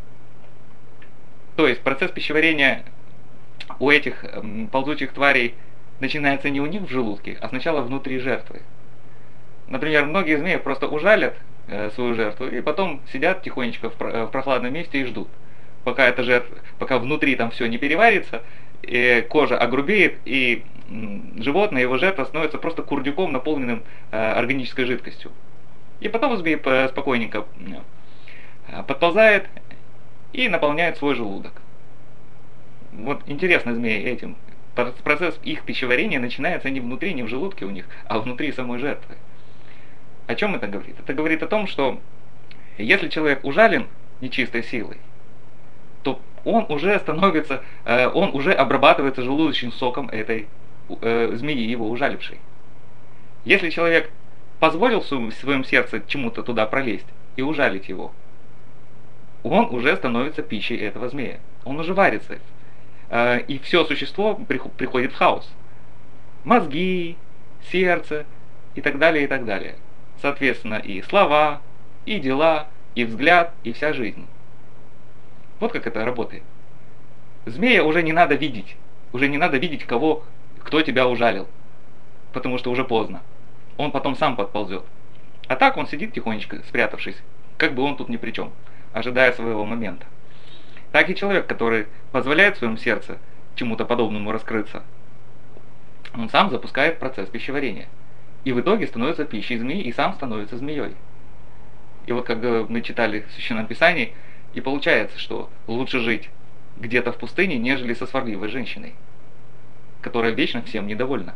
То есть процесс пищеварения у этих ползучих тварей начинается не у них в желудке, а сначала внутри жертвы. Например, многие змеи просто ужалят свою жертву и потом сидят тихонечко в прохладном месте и ждут, пока внутри там все не переварится, и кожа огрубеет, и животное, его жертва становится просто курдюком, наполненным органической жидкостью. И потом змей спокойненько подползает и наполняет свой желудок. Вот интересно змеи этим. Процесс их пищеварения начинается не внутри, не в желудке у них, а внутри самой жертвы. О чем это говорит? Это говорит о том, что если человек ужален нечистой силой, то он уже обрабатывается желудочным соком этой змеи, его ужалившей. Если человек позволил в своем сердце чему-то туда пролезть и ужалить его, он уже становится пищей этого змея. Он уже варится. И все существо приходит в хаос. Мозги, сердце и так далее, и так далее. Соответственно, и слова, и дела, и взгляд, и вся жизнь. Вот как это работает. Змея уже не надо видеть. Уже не надо видеть, кто тебя ужалил. Потому что уже поздно. Он потом сам подползет. А так он сидит тихонечко, спрятавшись, как бы он тут ни при чем, ожидая своего момента. Так и человек, который позволяет в своем сердце чему-то подобному раскрыться, он сам запускает процесс пищеварения. И в итоге становится пищей змеи и сам становится змеей. И вот как мы читали в Священном Писании, и получается, что лучше жить где-то в пустыне, нежели со сварливой женщиной, которая вечно всем недовольна.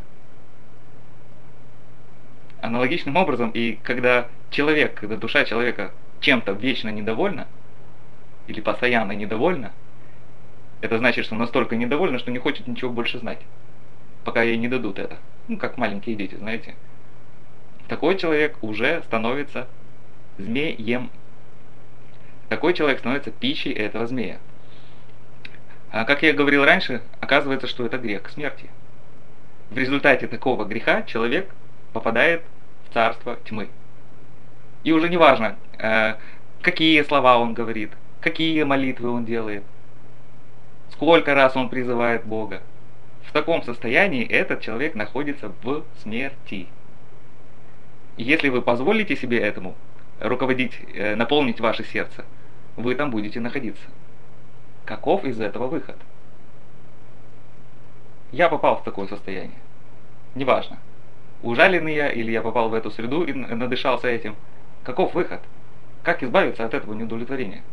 Аналогичным образом, и когда душа человека чем-то вечно недовольна, или постоянно недовольна, это значит, что настолько недовольна, что не хочет ничего больше знать, пока ей не дадут это. Как маленькие дети, знаете. Такой человек уже становится змеем. Такой человек становится пищей этого змея. А как я говорил раньше, оказывается, что это грех смерти. В результате такого греха человек попадает в царство тьмы. И уже не важно, какие слова он говорит, какие молитвы он делает, сколько раз он призывает Бога. В таком состоянии этот человек находится в смерти. И если вы позволите себе этому наполнить ваше сердце, вы там будете находиться. Каков из этого выход? Я попал в такое состояние. Неважно. ужаленный я, или я попал в эту среду и надышался этим. Каков выход? Как избавиться от этого неудовлетворения?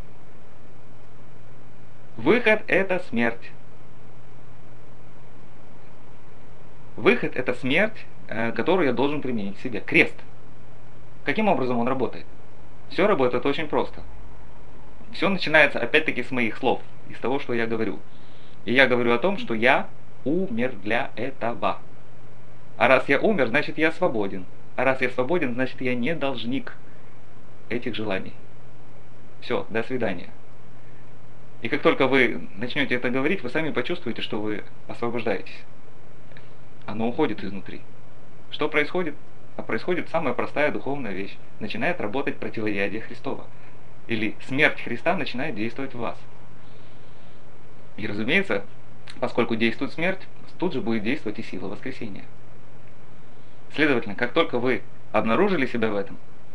Выход – это смерть. Выход – это смерть, которую я должен применить в себе. Крест. Каким образом он работает? Все работает очень просто. Все начинается опять-таки с моих слов, из того, что я говорю. И я говорю о том, что я умер для этого. А раз я умер, значит я свободен. А раз я свободен, значит я не должник этих желаний. Все, до свидания. И как только вы начнете это говорить, вы сами почувствуете, что вы освобождаетесь. Оно уходит изнутри. Что происходит? А происходит самая простая духовная вещь. Начинает работать противоядие Христова. Или смерть Христа начинает действовать в вас. И разумеется, поскольку действует смерть, тут же будет действовать и сила воскресения. Следовательно, как только вы обнаружили себя в этом,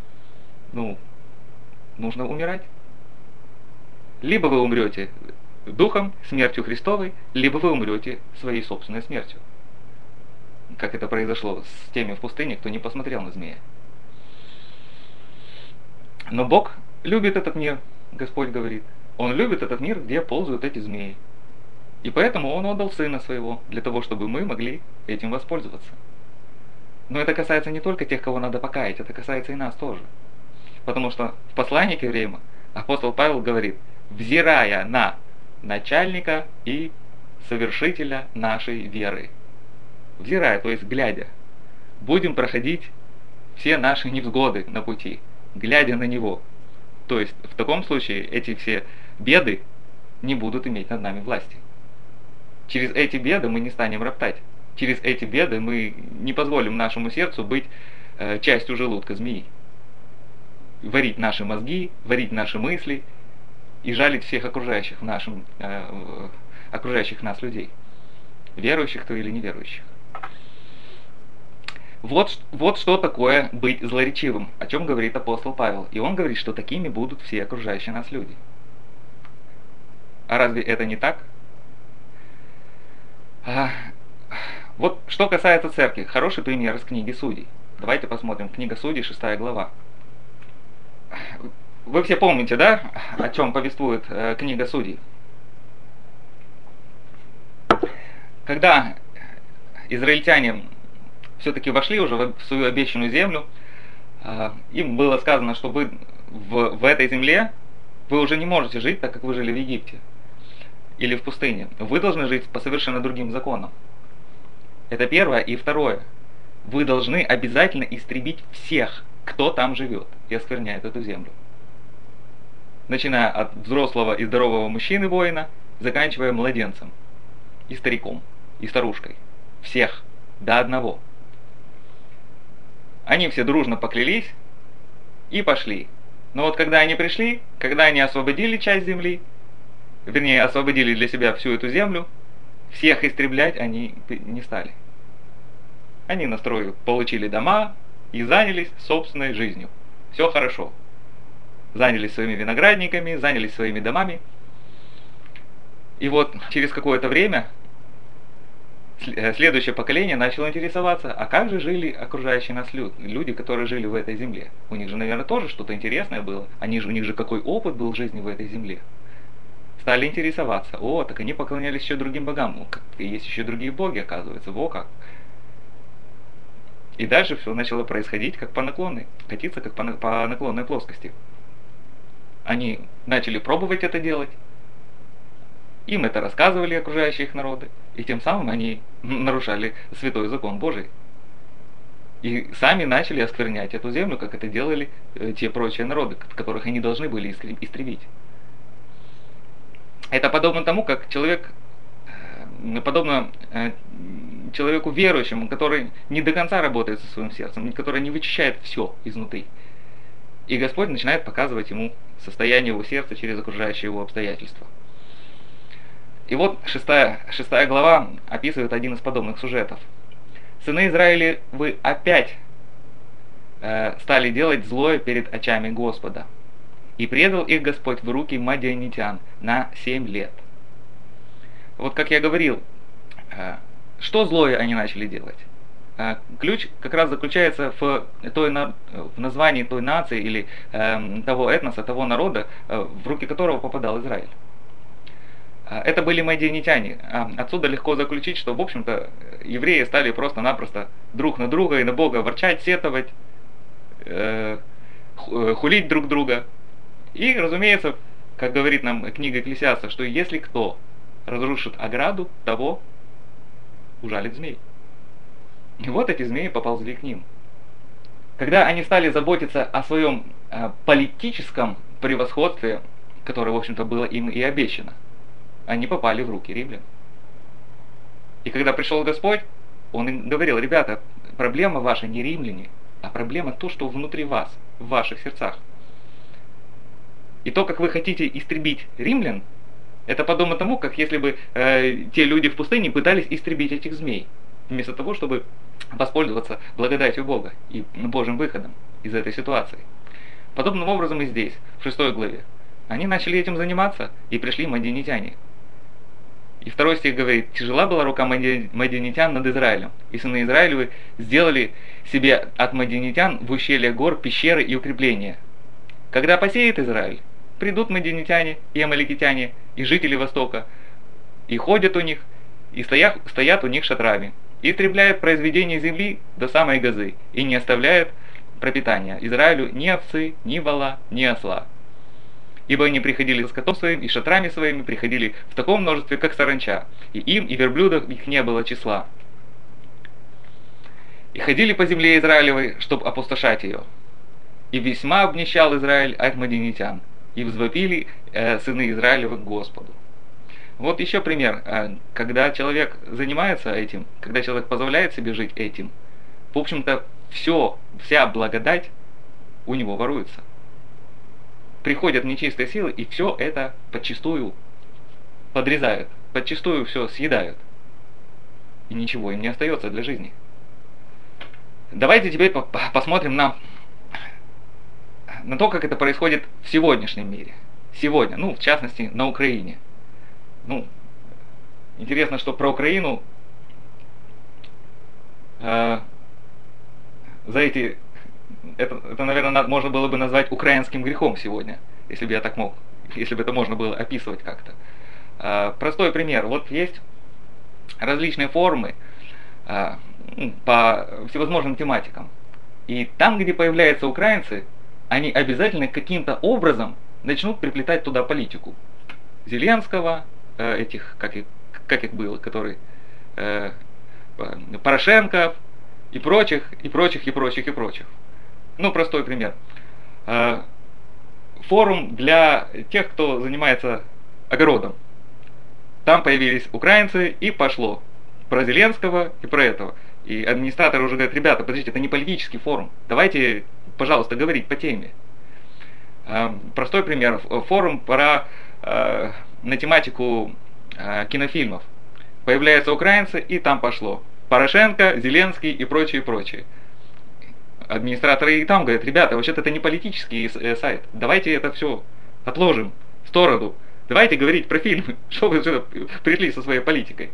нужно умирать. Либо вы умрете духом, смертью Христовой, либо вы умрете своей собственной смертью. Как это произошло с теми в пустыне, кто не посмотрел на змея. Но Бог любит этот мир, Господь говорит. Он любит этот мир, где ползают эти змеи. И поэтому Он отдал Сына Своего, для того, чтобы мы могли этим воспользоваться. Но это касается не только тех, кого надо покаять, это касается и нас тоже. Потому что в послании к евреям апостол Павел говорит: взирая на начальника и совершителя нашей веры. Взирая, то есть глядя. Будем проходить все наши невзгоды на пути, глядя на Него. То есть в таком случае эти все беды не будут иметь над нами власти. Через эти беды мы не станем роптать. Через эти беды мы не позволим нашему сердцу быть частью желудка змеи. Варить наши мозги, варить наши мысли и жалить всех окружающих нас людей. Верующих-то или неверующих. Вот что такое быть злоречивым, о чем говорит апостол Павел. И он говорит, что такими будут все окружающие нас люди. А разве это не так? Вот что касается церкви, хороший пример из книги Судей. Давайте посмотрим. Книга Судей, 6 глава. Вы все помните, да, о чем повествует книга Судей? Когда израильтяне все-таки вошли уже в свою обещанную землю, им было сказано, что вы в этой земле вы уже не можете жить так, как вы жили в Египте или в пустыне. Вы должны жить по совершенно другим законам. Это первое. И второе. Вы должны обязательно истребить всех, кто там живет и оскверняет эту землю. Начиная от взрослого и здорового мужчины-воина, заканчивая младенцем и стариком, и старушкой. Всех, до одного. Они все дружно поклялись и пошли. Но вот когда они пришли, когда они освободили часть земли, вернее, освободили для себя всю эту землю, всех истреблять они не стали. Они получили дома и занялись собственной жизнью. Все хорошо. Занялись своими виноградниками, занялись своими домами. И вот через какое-то время следующее поколение начало интересоваться, а как же жили окружающие нас люди, которые жили в этой земле? У них же, наверное, тоже что-то интересное было. У них же какой опыт был в жизни в этой земле? Стали интересоваться. Так они поклонялись еще другим богам. Есть еще другие боги, оказывается. Как. И дальше все начало происходить как по наклонной, катиться как по наклонной плоскости. Они начали пробовать это делать. Им это рассказывали окружающие их народы. И тем самым они нарушали святой закон Божий. И сами начали осквернять эту землю, как это делали те прочие народы, которых они должны были истребить. Это подобно тому, как подобно человеку верующему, который не до конца работает со своим сердцем, который не вычищает все изнутри. И Господь начинает показывать ему состояние его сердца через окружающие его обстоятельства. И вот 6 глава описывает один из подобных сюжетов. «Сыны Израиля, вы опять стали делать злое перед очами Господа. И предал их Господь в руки мадианитян на 7 лет». Вот как я говорил, что злое они начали делать? ключ как раз заключается в названии той нации или того этноса, того народа, в руки которого попадал Израиль. Это были мадианитяне. Отсюда легко заключить, что, в общем-то, евреи стали просто-напросто друг на друга и на Бога ворчать, сетовать, хулить друг друга. И, разумеется, как говорит нам книга Экклесиаста, что если кто разрушит ограду, того ужалит змей. И вот эти змеи поползли к ним. Когда они стали заботиться о своем политическом превосходстве, которое, в общем-то, было им и обещано, они попали в руки римлян. И когда пришел Господь, Он им говорил: ребята, проблема ваша не римляне, а проблема то, что внутри вас, в ваших сердцах. И то, как вы хотите истребить римлян, это подобно тому, как если бы те люди в пустыне пытались истребить этих змей, вместо того, чтобы воспользоваться благодатью Бога и Божьим выходом из этой ситуации. Подобным образом и здесь, в 6 главе. Они начали этим заниматься, и пришли мадианитяне. И 2 стих говорит: «Тяжела была рука мадианитян над Израилем, и сыны Израилевы сделали себе от мадианитян в ущелье гор пещеры и укрепления. Когда посеет Израиль, придут мадианитяне и амаликитяне, и жители Востока, и ходят у них, и стоят у них шатрами, и истребляют произведение земли до самой Газы, и не оставляют пропитания Израилю ни овцы, ни вола, ни осла. Ибо они приходили со скотом своим и шатрами своими, приходили в таком множестве, как саранча, и им, и верблюдов их не было числа. И ходили по земле Израилевой, чтобы опустошать ее. И весьма обнищал Израиль от мадианитян, и взвопили сыны Израилевы к Господу». Вот еще пример, когда человек занимается этим, когда человек позволяет себе жить этим, в общем-то, вся благодать у него воруется. Приходят нечистые силы, и все это подчистую подрезают, подчистую все съедают. И ничего им не остается для жизни. Давайте теперь посмотрим на то, как это происходит в сегодняшнем мире. Сегодня, в частности, на Украине. Интересно, что про Украину это, наверное, можно было бы назвать украинским грехом сегодня, если бы я так мог, если бы это можно было описывать как-то. Простой пример. Вот есть различные форумы по всевозможным тематикам. И там, где появляются украинцы, они обязательно каким-то образом начнут приплетать туда политику. Зеленского, этих, как их было, который Порошенко и прочих. Простой пример. Форум для тех, кто занимается огородом. Там появились украинцы, и пошло про Зеленского и про этого. И администраторы уже говорят: ребята, подождите, это не политический форум. Давайте, пожалуйста, говорить по теме. Простой пример. Форум на тематику кинофильмов. Появляются украинцы, и там пошло Порошенко, Зеленский и прочие. Администраторы и там говорят: ребята, вообще-то это не политический сайт. Давайте это все отложим в сторону. Давайте говорить про фильмы. Что вы сюда пришли со своей политикой?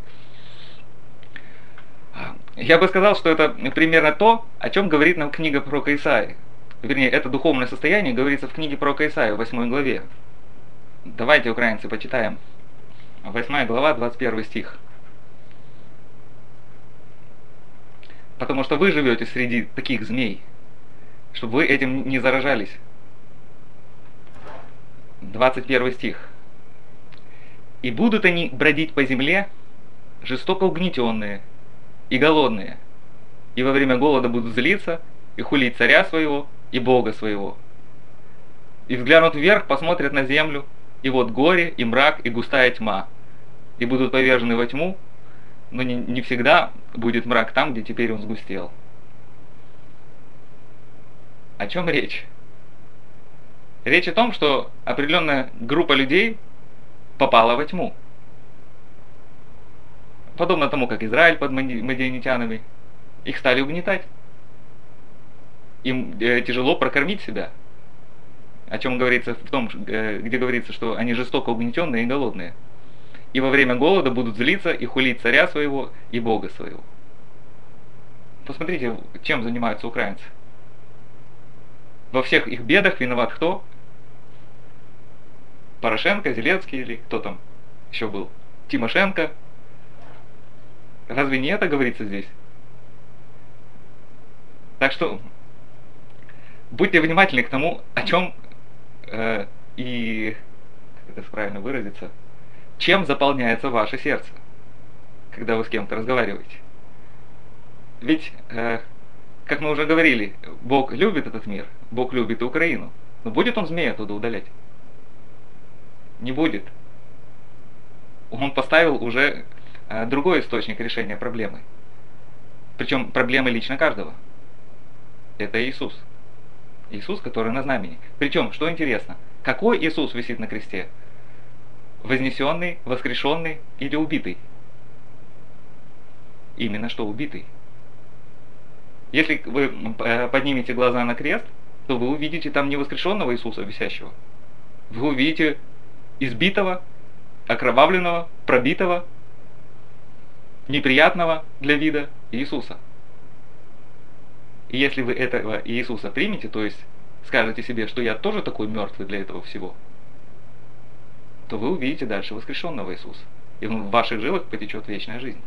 Я бы сказал, что это примерно то, о чем говорит нам книга пророка Исаии. Вернее, это духовное состояние говорится в книге пророка Исаии, в 8 главе. Давайте, украинцы, почитаем. 8 глава, 21 стих. Потому что вы живете среди таких змей, чтобы вы этим не заражались. 21 стих. «И будут они бродить по земле, жестоко угнетенные и голодные, и во время голода будут злиться и хулить царя своего и Бога своего. И взглянут вверх, посмотрят на землю, и вот горе, и мрак, и густая тьма, и будут повержены во тьму, но не всегда будет мрак там, где теперь он сгустел». О чем речь? Речь о том, что определенная группа людей попала во тьму. Подобно тому, как Израиль под мадианитянами, их стали угнетать. Им тяжело прокормить себя. О чем говорится в том, где говорится, что они жестоко угнетенные и голодные. И во время голода будут злиться и хулить царя своего и Бога своего. посмотрите, чем занимаются украинцы. Во всех их бедах виноват кто? Порошенко, Зеленский или кто там еще был? Тимошенко. Разве не это говорится здесь? Так что будьте внимательны к тому, о чем и, как это правильно выразиться, чем заполняется ваше сердце, когда вы с кем-то разговариваете. Ведь, как мы уже говорили, Бог любит этот мир, Бог любит и Украину. Но будет он змея оттуда удалять? Не будет. Он поставил уже другой источник решения проблемы. Причем проблемы лично каждого. Это Иисус. Иисус, который на знамени. Причем, что интересно, какой Иисус висит на кресте? Вознесенный, воскрешенный или убитый? Именно что убитый. Если вы поднимете глаза на крест, то вы увидите там не воскрешенного Иисуса висящего. Вы увидите избитого, окровавленного, пробитого, неприятного для вида Иисуса. И если вы этого Иисуса примете, то есть скажете себе, что я тоже такой мертвый для этого всего, то вы увидите дальше воскрешенного Иисуса. И в ваших жилах потечет вечная жизнь.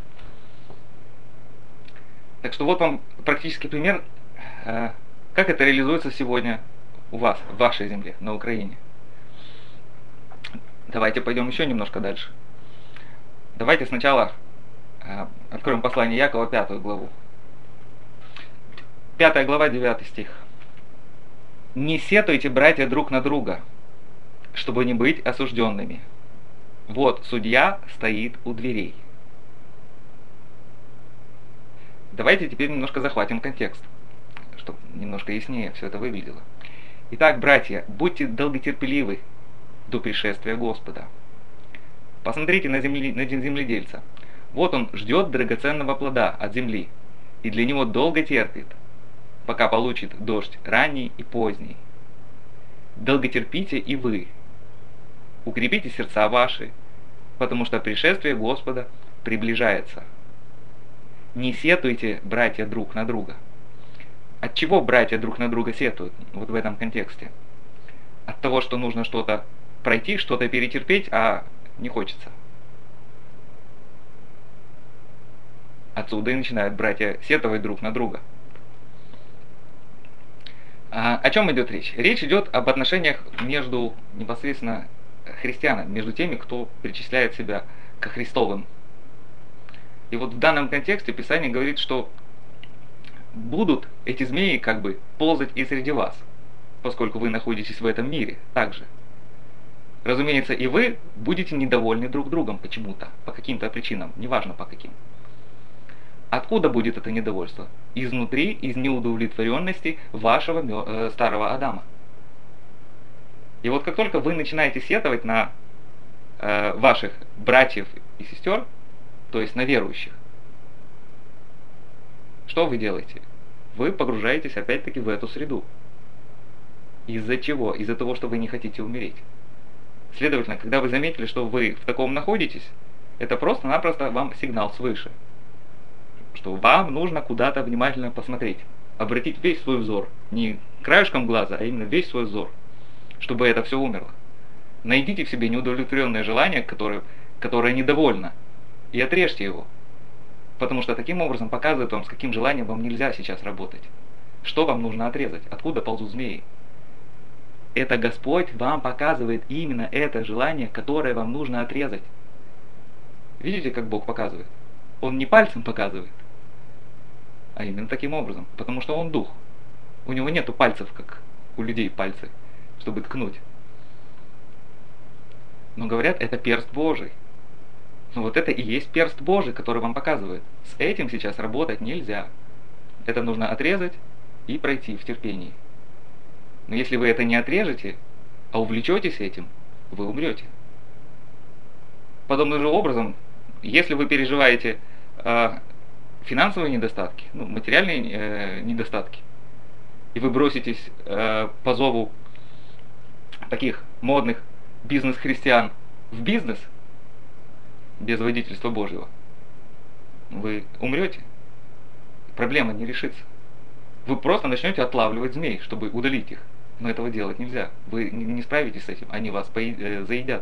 Так что вот вам практический пример, как это реализуется сегодня у вас, в вашей земле, на Украине. Давайте пойдем еще немножко дальше. Давайте сначала откроем послание Якова, 5 главу. 5 глава, 9 стих. «Не сетуйте, братья, друг на друга, чтобы не быть осужденными. Вот судья стоит у дверей». Давайте теперь немножко захватим контекст, чтобы немножко яснее все это выглядело. Итак, братья, будьте долготерпеливы до пришествия Господа. Посмотрите на земледельца. Вот он ждет драгоценного плода от земли, и для него долго терпит, пока получит дождь ранний и поздний. Долготерпите и вы. Укрепите сердца ваши, потому что пришествие Господа приближается. Не сетуйте, братья, друг на друга. От чего братья друг на друга сетуют вот в этом контексте? От того, что нужно что-то пройти, что-то перетерпеть, а не хочется. Отсюда и начинают братья сетовать друг на друга. О чем идет речь? Речь идет об отношениях между непосредственно христианами, между теми, кто причисляет себя ко Христовым. И вот в данном контексте Писание говорит, что будут эти змеи как бы ползать и среди вас, поскольку вы находитесь в этом мире также. Разумеется, и вы будете недовольны друг другом почему-то, по каким-то причинам, неважно по каким. Откуда будет это недовольство? Изнутри, из неудовлетворенности вашего старого Адама. И вот как только вы начинаете сетовать на ваших братьев и сестер, то есть на верующих, что вы делаете? Вы погружаетесь опять-таки в эту среду. Из-за чего? Из-за того, что вы не хотите умереть. Следовательно, когда вы заметили, что вы в таком находитесь, это просто-напросто вам сигнал свыше, что вам нужно куда-то внимательно посмотреть, обратить весь свой взор, не краешком глаза, а именно весь свой взор, чтобы это все умерло. Найдите в себе неудовлетворенное желание, которое недовольно, и отрежьте его. Потому что таким образом показывает вам, с каким желанием вам нельзя сейчас работать. Что вам нужно отрезать? Откуда ползут змеи? Это Господь вам показывает именно это желание, которое вам нужно отрезать. Видите, как Бог показывает? Он не пальцем показывает, а именно таким образом. Потому что Он дух. У него нету пальцев, как у людей пальцы, чтобы ткнуть. Но говорят, это перст Божий. Но вот это и есть перст Божий, который вам показывает. С этим сейчас работать нельзя. Это нужно отрезать и пройти в терпении. Но если вы это не отрежете, а увлечетесь этим, вы умрете. Подобным же образом, если вы переживаете финансовые недостатки, материальные недостатки, и вы броситесь по зову таких модных бизнес-христиан в бизнес без водительства Божьего, вы умрете. проблема не решится. Вы просто начнете отлавливать змей, чтобы удалить их. Но этого делать нельзя. Вы не справитесь с этим, они вас заедят.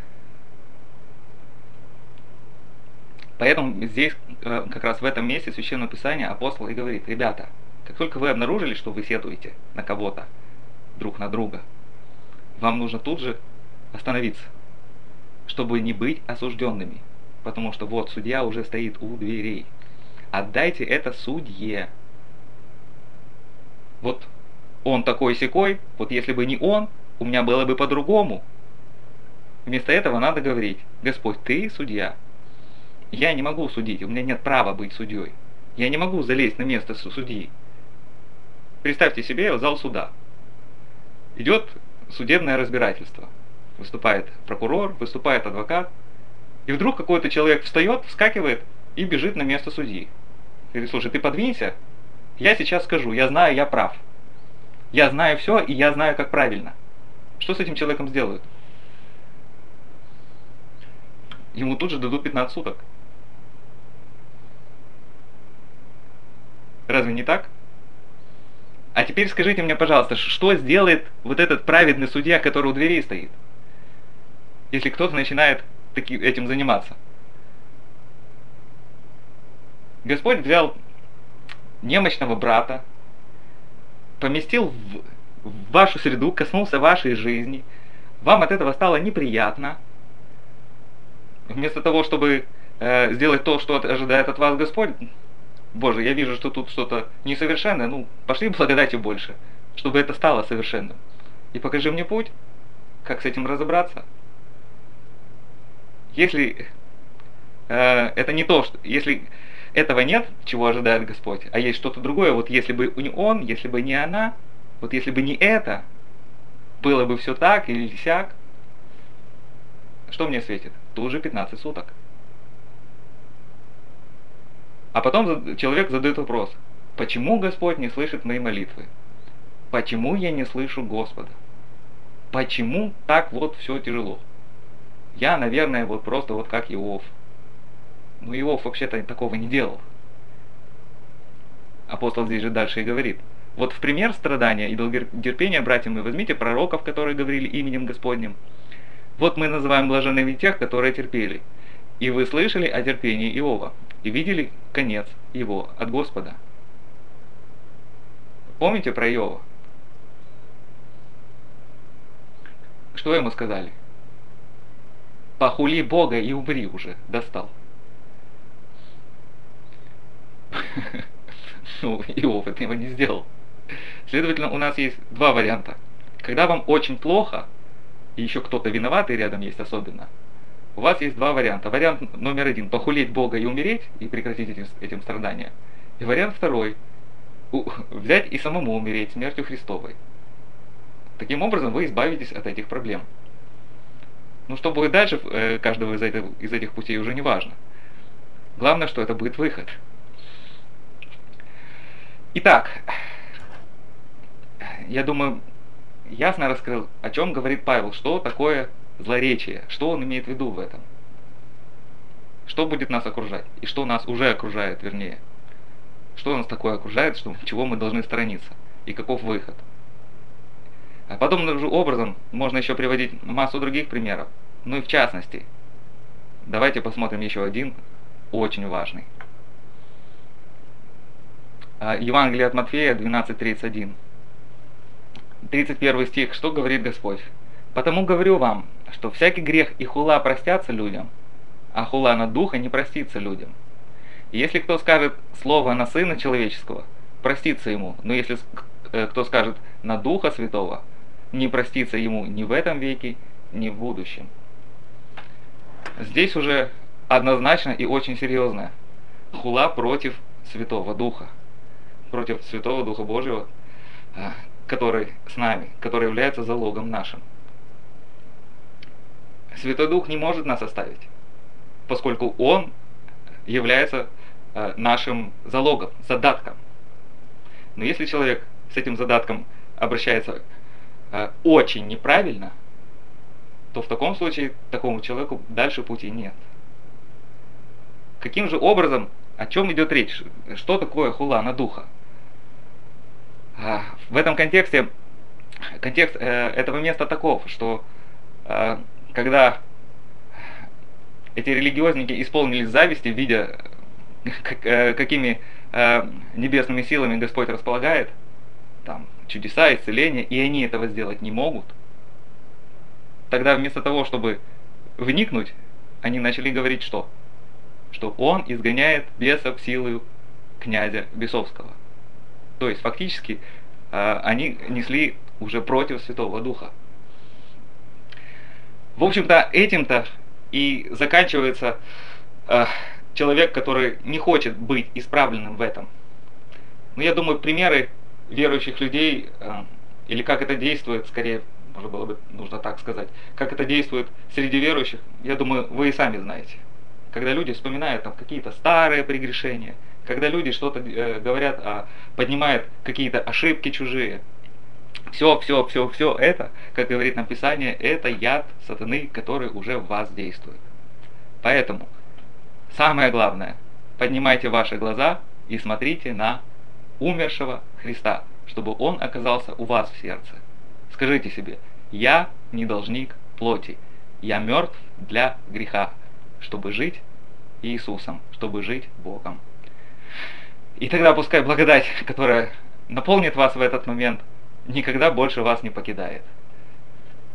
Поэтому здесь, как раз в этом месте Священного Писания апостол и говорит: ребята, как только вы обнаружили, что вы сетуете на кого-то, друг на друга, вам нужно тут же остановиться, чтобы не быть осужденными. Потому что вот судья уже стоит у дверей. Отдайте это судье. Вот он такой-сякой, вот если бы не он, у меня было бы по-другому. Вместо этого надо говорить: Господь, ты судья. Я не могу судить, у меня нет права быть судьей. Я не могу залезть на место судьи. Представьте себе зал суда. Идет судебное разбирательство. Выступает прокурор, выступает адвокат. И вдруг какой-то человек встает, вскакивает и бежит на место судьи. Говорит: слушай, ты подвинься, я сейчас скажу, я знаю, я прав. Я знаю все, и я знаю, как правильно. Что с этим человеком сделают? Ему тут же дадут 15 суток. Разве не так? А теперь скажите мне, пожалуйста, что сделает вот этот праведный судья, который у дверей стоит, если кто-то начинает этим заниматься? Господь взял немощного брата, поместил в вашу среду, коснулся вашей жизни, вам от этого стало неприятно. Вместо того, чтобы сделать то, что ожидает от вас Господь: Боже, я вижу, что тут что-то несовершенное, пошли благодати больше, чтобы это стало совершенным. И покажи мне путь, как с этим разобраться. Если это не то, если этого нет, чего ожидает Господь, а есть что-то другое, вот если бы не он, если бы не она, вот если бы не это, было бы все так или сяк, что мне светит? Тут же 15 суток. А потом человек задает вопрос: почему Господь не слышит мои молитвы? Почему я не слышу Господа? Почему так вот все тяжело? Я, наверное, вот просто вот как Иов. Но Иов вообще-то такого не делал. Апостол здесь же дальше и говорит: вот в пример страдания и долготерпения, братья мои, возьмите пророков, которые говорили именем Господним. Вот мы называем блаженными тех, которые терпели. И вы слышали о терпении Иова, и видели конец его от Господа. Помните про Иова? Что ему сказали? Похули Бога и умри уже, достал. Иов этого не сделал. Следовательно, у нас есть два варианта. Когда вам очень плохо, и еще кто-то виноватый рядом есть особенно, у вас есть два варианта. Вариант номер один: похулить Бога и умереть, и прекратить этим страдания. И вариант второй: взять и самому умереть смертью Христовой. Таким образом вы избавитесь от этих проблем. Что будет дальше каждого из этих путей, уже не важно. Главное, что это будет выход. Итак, я думаю, ясно раскрыл, о чем говорит Павел, что такое злоречие, что он имеет в виду в этом. Что будет нас окружать, и что нас уже окружает, вернее. Что нас такое окружает, чего мы должны сторониться, и каков выход. А подобным же образом можно еще приводить массу других примеров. И в частности, давайте посмотрим еще один, очень важный. Евангелие от Матфея 12:31. 31 стих, что говорит Господь? «Потому говорю вам, что всякий грех и хула простятся людям, а хула на Духа не простится людям. И если кто скажет слово на Сына Человеческого, простится ему, но если кто скажет на Духа Святого, не простится ему ни в этом веке, ни в будущем». Здесь уже однозначно и очень серьезно. Хула против Святого Духа, против Святого Духа Божьего, который с нами, который является залогом нашим. Святой Дух не может нас оставить, поскольку Он является нашим залогом, задатком. Но если человек с этим задатком обращается очень неправильно, то в таком случае такому человеку дальше пути нет. Каким же образом О чем идет речь? Что такое хулана духа? В этом контексте, контекст этого места таков, что когда эти религиозники исполнились зависти, видя, какими небесными силами Господь располагает, там, чудеса, исцеления, и они этого сделать не могут, тогда вместо того, чтобы вникнуть, они начали говорить что? Что он изгоняет бесов силою князя бесовского. То есть фактически они несли уже против Святого Духа. В общем-то, этим-то и заканчивается человек, который не хочет быть исправленным в этом. Но я думаю, примеры верующих людей, или как это действует, скорее, может было бы нужно так сказать, как это действует среди верующих, я думаю, вы и сами знаете. Когда люди вспоминают там какие-то старые прегрешения, когда люди что-то говорят, поднимают какие-то ошибки чужие, все это, как говорит нам Писание, это яд сатаны, который уже в вас действует. Поэтому самое главное, поднимайте ваши глаза и смотрите на умершего Христа, чтобы Он оказался у вас в сердце. Скажите себе: я не должник плоти, я мертв для греха, чтобы жить Иисусом, чтобы жить Богом. И тогда пускай благодать, которая наполнит вас в этот момент, никогда больше вас не покидает.